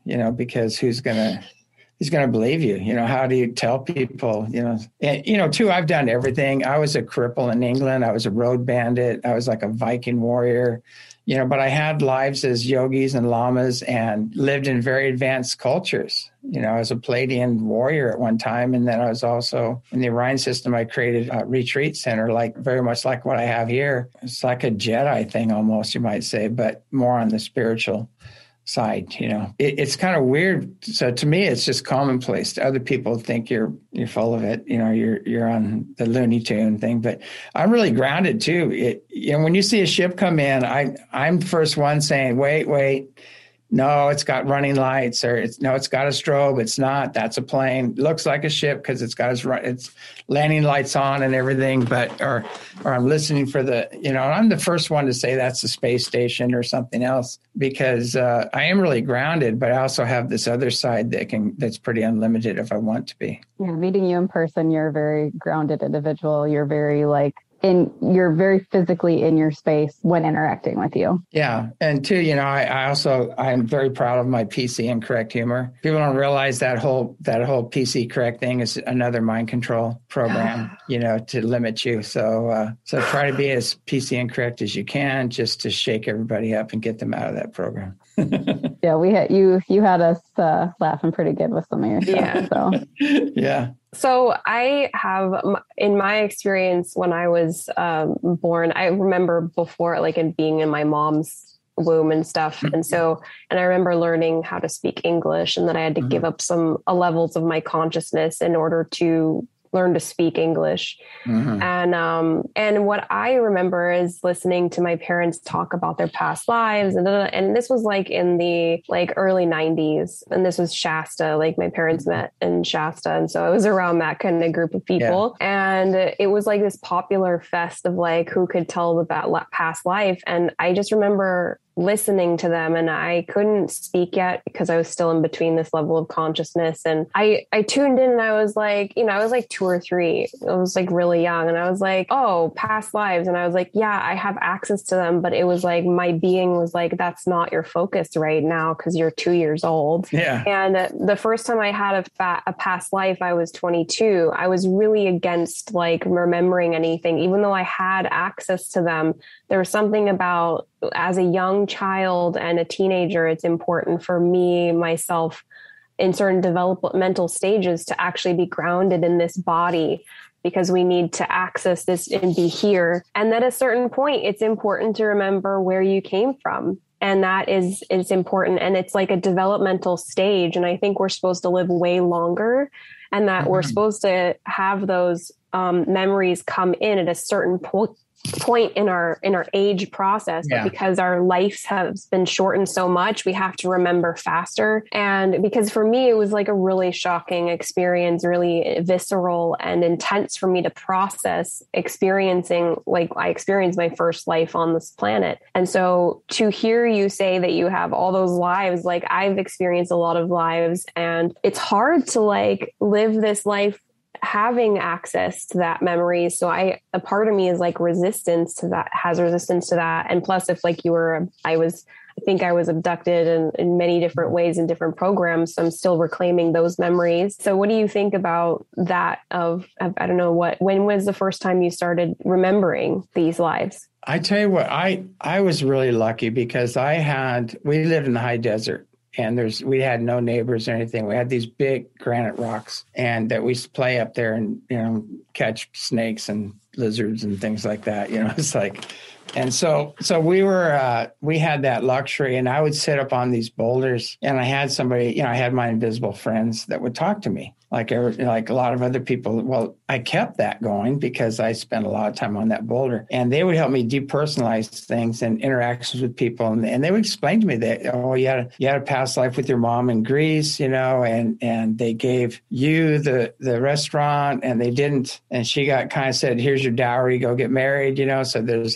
Speaker 2: you know, because who's going to, who's going to believe you? You know, how do you tell people, you know, and, you know, too, I've done everything. I was a cripple in England. I was a road bandit. I was like a Viking warrior, you know, but I had lives as yogis and lamas and lived in very advanced cultures. You know, I was a Palladian warrior at one time. And then I was also in the Orion system. I created a retreat center, like very much like what I have here. It's like a Jedi thing almost, you might say, but more on the spiritual side. You know, it, it's kind of weird. So to me, it's just commonplace. Other people think you're you're full of it. You know, you're you're on the Looney Tune thing. But I'm really grounded too. It, you know, when you see a ship come in, I I'm the first one saying, wait, wait. No, it's got running lights, or it's no, it's got a strobe. It's not. That's a plane. It looks like a ship because it's got its its landing lights on and everything. But or or I'm listening for the, you know, I'm the first one to say that's the space station or something else, because uh, I am really grounded, but I also have this other side that can that's pretty unlimited if I want to be. Yeah,
Speaker 1: meeting you in person, you're a very grounded individual. You're very like. In you're very physically in your space when interacting with you.
Speaker 2: Yeah. And two, you know, I, I also, I'm very proud of my P C and correct humor. People don't realize that whole, that whole P C correct thing is another mind control program, you know, to limit you. So, uh, so try to be as P C and correct as you can, just to shake everybody up and get them out of that program.
Speaker 1: Yeah. We had you, you had us uh, laughing pretty good with some of your stuff.
Speaker 3: Yeah.
Speaker 1: So.
Speaker 2: Yeah.
Speaker 3: So I have, in my experience, when I was um, born, I remember before, like in being in my mom's womb and stuff. And so, and I remember learning how to speak English, and then I had to mm-hmm. give up some uh, levels of my consciousness in order to learn to speak English. Mm-hmm. And, um, and what I remember is listening to my parents talk about their past lives. And, and this was like in the like early nineties. And this was Shasta, like my parents met in Shasta. And so it was around that kind of group of people. Yeah. And it was like this popular fest of like, who could tell the past life. And I just remember listening to them, and I couldn't speak yet because I was still in between this level of consciousness. And I, I tuned in, and I was like, you know, I was like two or three. I was like really young, and I was like, oh, past lives. And I was like, yeah, I have access to them. But it was like, my being was like, that's not your focus right now because you're two years old.
Speaker 2: Yeah.
Speaker 3: And the first time I had a, fa- a past life, I was twenty-two. I was really against like remembering anything, even though I had access to them. There was something about, as a young child and a teenager, it's important for me, myself, in certain developmental stages to actually be grounded in this body, because we need to access this and be here. And at a certain point, it's important to remember where you came from. And that is, is important. And it's like a developmental stage. And I think we're supposed to live way longer, and that mm-hmm. we're supposed to have those um, memories come in at a certain point. point in our in our age process. Yeah. But because our lives have been shortened so much, we have to remember faster. And because for me, it was like a really shocking experience, really visceral and intense for me to process, experiencing like I experienced my first life on this planet. And so to hear you say that you have all those lives, like I've experienced a lot of lives, and it's hard to like live this life having access to that memory. So I, a part of me is like resistance to that, has resistance to that. And plus, if like you were, I was, I think I was abducted in, in many different ways in different programs. So I'm still reclaiming those memories. So what do you think about that of, of, I don't know what, when was the first time you started remembering these lives?
Speaker 2: I tell you what, I, I was really lucky because I had, we lived in the high desert. And there's, we had no neighbors or anything. We had these big granite rocks, and that we used to play up there and, you know, catch snakes and lizards and things like that. You know, it's like, and so, so we were, uh, we had that luxury, and I would sit up on these boulders, and I had somebody, you know, I had my invisible friends that would talk to me. Like, like a lot of other people. Well, I kept that going because I spent a lot of time on that boulder, and they would help me depersonalize things and interactions with people. And, and they would explain to me that, oh, you had a, you had a past life with your mom in Greece, you know, and, and they gave you the, the restaurant and they didn't. And she got kind of said, here's your dowry, go get married, you know. So there's a lot of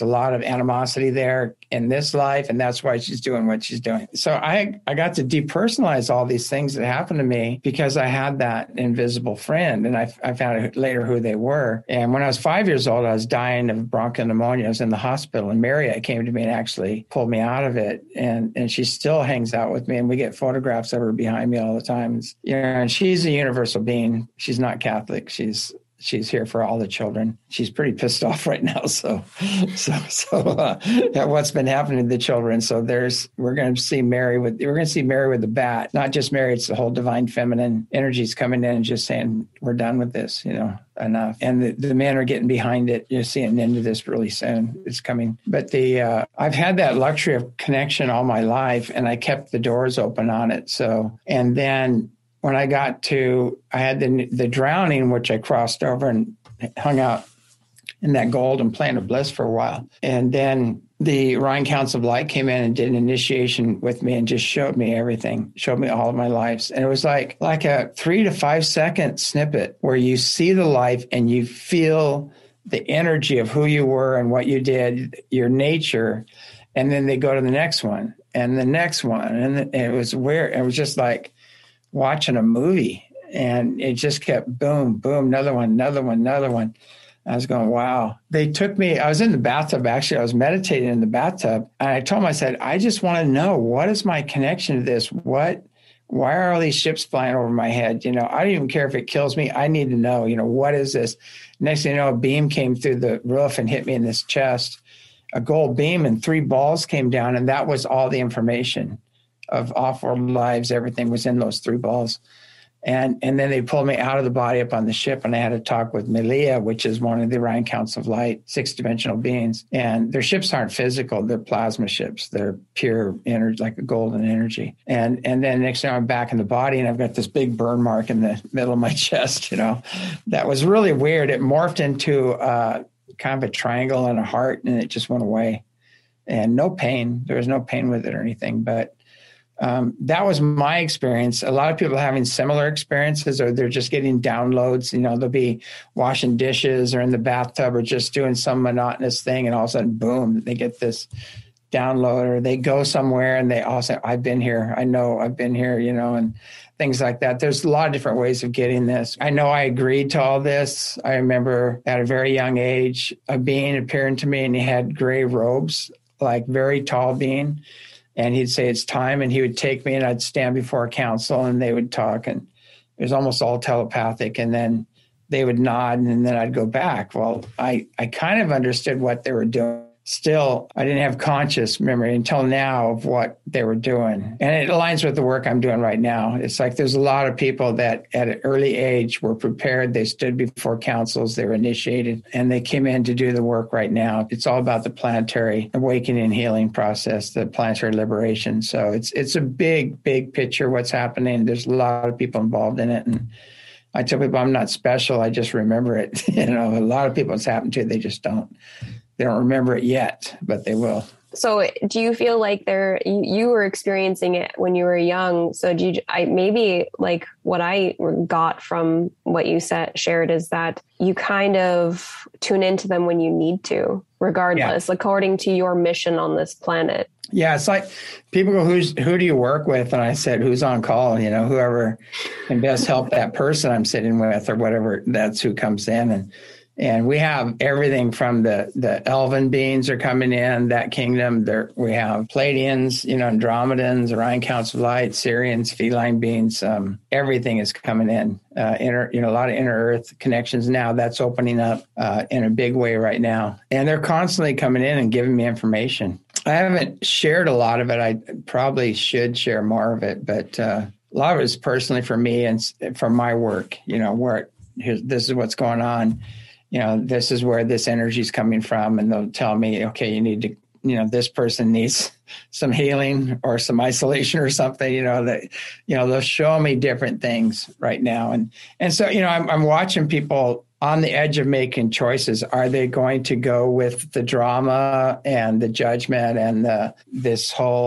Speaker 2: animosity there in this life, and that's why she's doing what she's doing. So I, I got to depersonalize all these things that happened to me because I had that invisible friend, and I, I found out later who they were. And when I was five years old, I was dying of bronchial pneumonia. I was in the hospital, and Marriott came to me and actually pulled me out of it. And and she still hangs out with me, and we get photographs of her behind me all the time. It's, you know, and she's a universal being. She's not Catholic. She's She's here for all the children. She's pretty pissed off right now. So, so, so uh, at what's been happening to the children. So there's, we're going to see Mary with, we're going to see Mary with the bat, not just Mary. It's the whole divine feminine energies coming in and just saying, we're done with this, you know, enough. And the, the men are getting behind it. You're seeing an end to this really soon. It's coming. But the, uh, I've had that luxury of connection all my life, and I kept the doors open on it. So, and then when I got to, I had the the drowning, which I crossed over and hung out in that golden plane of bliss for a while. And then the Orion Council of Light came in and did an initiation with me and just showed me everything, showed me all of my lives. And it was like, like a three to five second snippet where you see the life and you feel the energy of who you were and what you did, your nature. And then they go to the next one and the next one. And it was weird. It was just like watching a movie, and it just kept boom, boom, another one, another one, another one. I was going, wow. They took me, I was in the bathtub, actually. I was meditating in the bathtub. And I told them, I said, I just want to know, what is my connection to this? What, why are all these ships flying over my head? You know, I don't even care if it kills me. I need to know, you know, what is this? Next thing you know, a beam came through the roof and hit me in this chest, a gold beam, and three balls came down. And that was all the information of off-world lives. Everything was in those three balls. And and then they pulled me out of the body up on the ship, and I had a talk with Melia, which is one of the Orion Council of Light, six-dimensional beings. And their ships aren't physical. They're plasma ships. They're pure energy, like a golden energy. And and then next thing I'm back in the body, and I've got this big burn mark in the middle of my chest, you know. That was really weird. It morphed into uh, kind of a triangle and a heart, and it just went away. And no pain. There was no pain with it or anything, but Um, that was my experience. A lot of people are having similar experiences, or they're just getting downloads. You know, they'll be washing dishes or in the bathtub or just doing some monotonous thing, and all of a sudden, boom, they get this download, or they go somewhere and they all say, I've been here. I know I've been here, you know, and things like that. There's a lot of different ways of getting this. I know I agreed to all this. I remember at a very young age, a being appearing to me, and he had gray robes, like very tall being. And he'd say, it's time. And he would take me, and I'd stand before a council, and they would talk, and it was almost all telepathic. And then they would nod, and then I'd go back. Well, I, I kind of understood what they were doing. Still, I didn't have conscious memory until now of what they were doing. And it aligns with the work I'm doing right now. It's like there's a lot of people that at an early age were prepared. They stood before councils, they were initiated, and they came in to do the work right now. It's all about the planetary awakening and healing process, the planetary liberation. So it's it's a big, big picture what's happening. There's a lot of people involved in it. And I tell people I'm not special. I just remember it. You know, a lot of people it's happened to, they just don't. They don't remember it yet, but they will.
Speaker 3: So do you feel like there, you, you were experiencing it when you were young? So do you, I, maybe like what I got from what you said, shared is that you kind of tune into them when you need to, regardless, yeah. according to your mission on this planet.
Speaker 2: Yeah, it's like people go, Who's, who do you work with? And I said, who's on call? You know, whoever can best help that person I'm sitting with, or whatever, that's who comes in. And And we have everything from the, the elven beings are coming in, that kingdom. There we have Pleiadians, you know, Andromedans, Orion Council of Light, Sirians, feline beings. Um, everything is coming in. Uh, inner, you know, a lot of inner earth connections now. That's opening up uh, in a big way right now. And they're constantly coming in and giving me information. I haven't shared a lot of it. I probably should share more of it, but uh, a lot of it is personally for me and for my work, you know, where here's, this is what's going on. You know, this is where this energy is coming from. And they'll tell me, okay, you need to, you know, this person needs some healing or some isolation or something, you know, that, you know, they'll show me different things right now. And, and so, you know, I'm, I'm watching people on the edge of making choices. Are they going to go with the drama and the judgment and the, this whole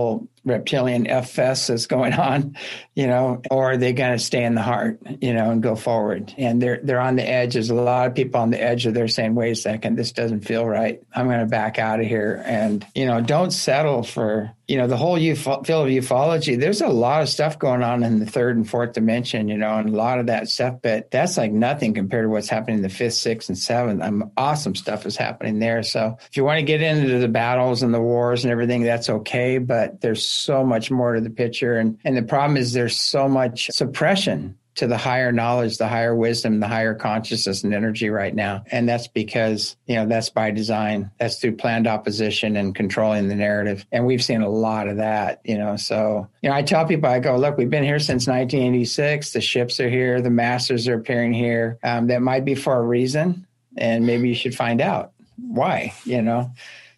Speaker 2: reptilian F fest that's going on, you know, or are they going to stay in the heart, you know, and go forward? And they're they're on the edge. There's a lot of people on the edge of they're saying, wait a second, this doesn't feel right. I'm going to back out of here. And, you know, don't settle for, you know, the whole ufo- field of ufology. There's a lot of stuff going on in the third and fourth dimension, you know, and a lot of that stuff, but that's like nothing compared to what's happening in the fifth, sixth, and seventh. Um, awesome stuff is happening there. So if you want to get into the battles and the wars and everything, that's okay. But there's so much more to the picture. And, and the problem is there's so much suppression to the higher knowledge, the higher wisdom, the higher consciousness and energy right now. And that's because, you know, that's by design. That's through planned opposition and controlling the narrative. And we've seen a lot of that, you know. So, you know, I tell people, I go, look, we've been here since nineteen eighty-six. The ships are here. The masters are appearing here. Um, that might be for a reason. And maybe you should find out why, you know.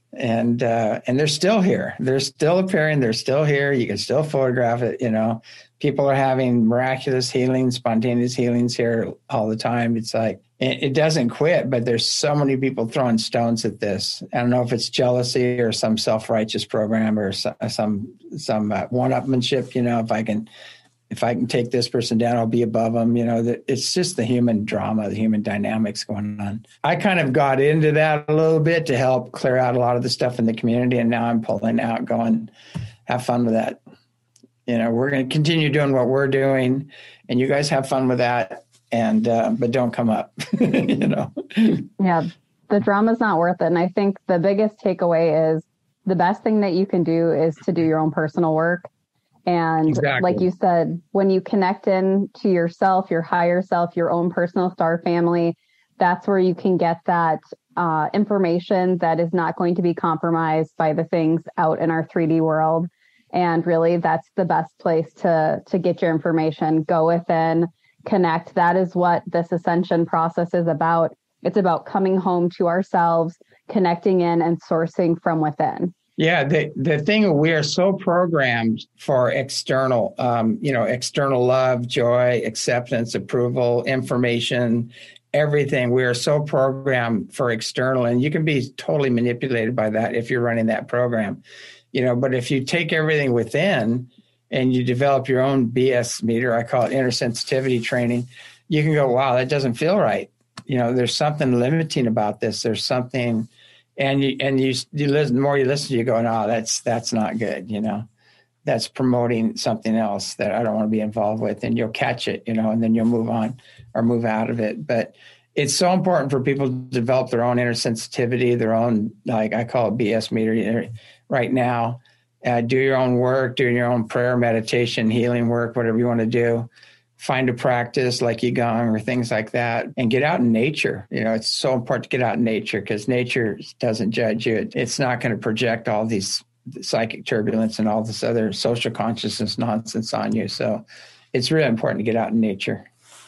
Speaker 2: And uh, and they're still here. They're still appearing. They're still here. You can still photograph it, you know. People are having miraculous healings, spontaneous healings here all the time. It's like, it, it doesn't quit, but there's so many people throwing stones at this. I don't know if it's jealousy or some self-righteous program or some, some, some uh, one-upmanship, you know, if I can, if I can take this person down, I'll be above them. You know, that it's just the human drama, the human dynamics going on. I kind of got into that a little bit to help clear out a lot of the stuff in the community. And now I'm pulling out going, have fun with that. You know, we're going to continue doing what we're doing, and you guys have fun with that. And, uh, but don't come up, you know?
Speaker 1: Yeah. The drama's not worth it. And I think the biggest takeaway is the best thing that you can do is to do your own personal work. And exactly. Like you said, when you connect in to yourself, your higher self, your own personal star family, that's where you can get that uh, information that is not going to be compromised by the things out in our three D world. And really, that's the best place to to get your information. Go within, connect. That is what this ascension process is about. It's about coming home to ourselves, connecting in and sourcing from within.
Speaker 2: Yeah, the the thing, we are so programmed for external, um, you know, external love, joy, acceptance, approval, information, everything. We are so programmed for external, and you can be totally manipulated by that if you're running that program. You know, but if you take everything within and you develop your own B S meter, I call it inner sensitivity training, you can go, wow, that doesn't feel right. You know, there's something limiting about this. There's something, and you and you you listen. The more you listen, you go, no, that's that's not good. You know, that's promoting something else that I don't want to be involved with, and you'll catch it. You know, and then you'll move on or move out of it. But it's so important for people to develop their own inner sensitivity, their own, like I call it B S meter. Right now, uh, do your own work, do your own prayer, meditation, healing work, whatever you want to do. Find a practice like Qigong or things like that, and get out in nature. You know, it's so important to get out in nature because nature doesn't judge you. It's not going to project all these psychic turbulence and all this other social consciousness nonsense on you. So it's really important to get out in nature.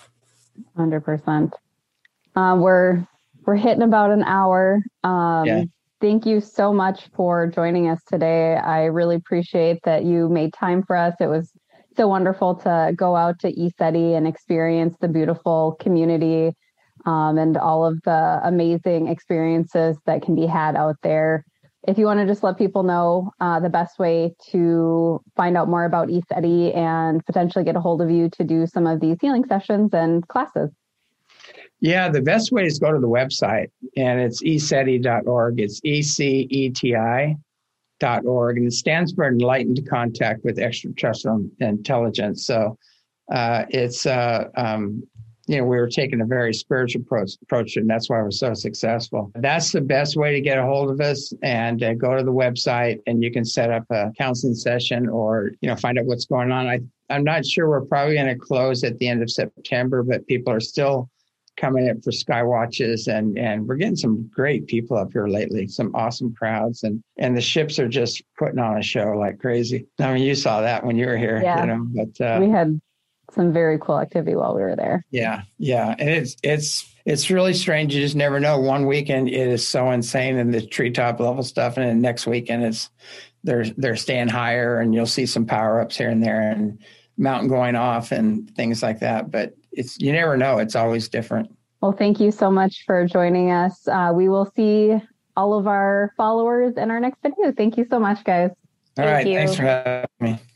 Speaker 1: one hundred percent. Uh, we're, we're hitting about an hour. Um, yeah. Thank you so much for joining us today. I really appreciate that you made time for us. It was so wonderful to go out to ECETI and experience the beautiful community um, and all of the amazing experiences that can be had out there. If you want to just let people know uh, the best way to find out more about ECETI and potentially get a hold of you to do some of these healing sessions and classes.
Speaker 2: Yeah, the best way is go to the website, and it's e ceti dot org. It's E C E T I dot org, and it stands for Enlightened Contact with Extraterrestrial Intelligence. So uh, it's, uh, um, you know, we were taking a very spiritual approach, approach, and that's why we're so successful. That's the best way to get a hold of us, and uh, go to the website, and you can set up a counseling session or, you know, find out what's going on. I, I'm not sure. We're probably going to close at the end of September, but people are still coming in for sky watches, and and we're getting some great people up here lately, some awesome crowds, and and the ships are just putting on a show like crazy. I mean, you saw that when you were here.
Speaker 1: Yeah.
Speaker 2: You know, but uh,
Speaker 1: we had some very cool activity while we were there.
Speaker 2: Yeah, yeah, and it's it's it's really strange. You just never know. One weekend it is so insane in the treetop level stuff, and then next weekend it's they're they're staying higher, and you'll see some power ups here and there, and mountain going off and things like that. But it's, you never know. It's always different.
Speaker 1: Well, thank you so much for joining us. Uh, we will see all of our followers in our next video. Thank you so much, guys.
Speaker 2: All right.
Speaker 3: you.
Speaker 2: Thanks for having me.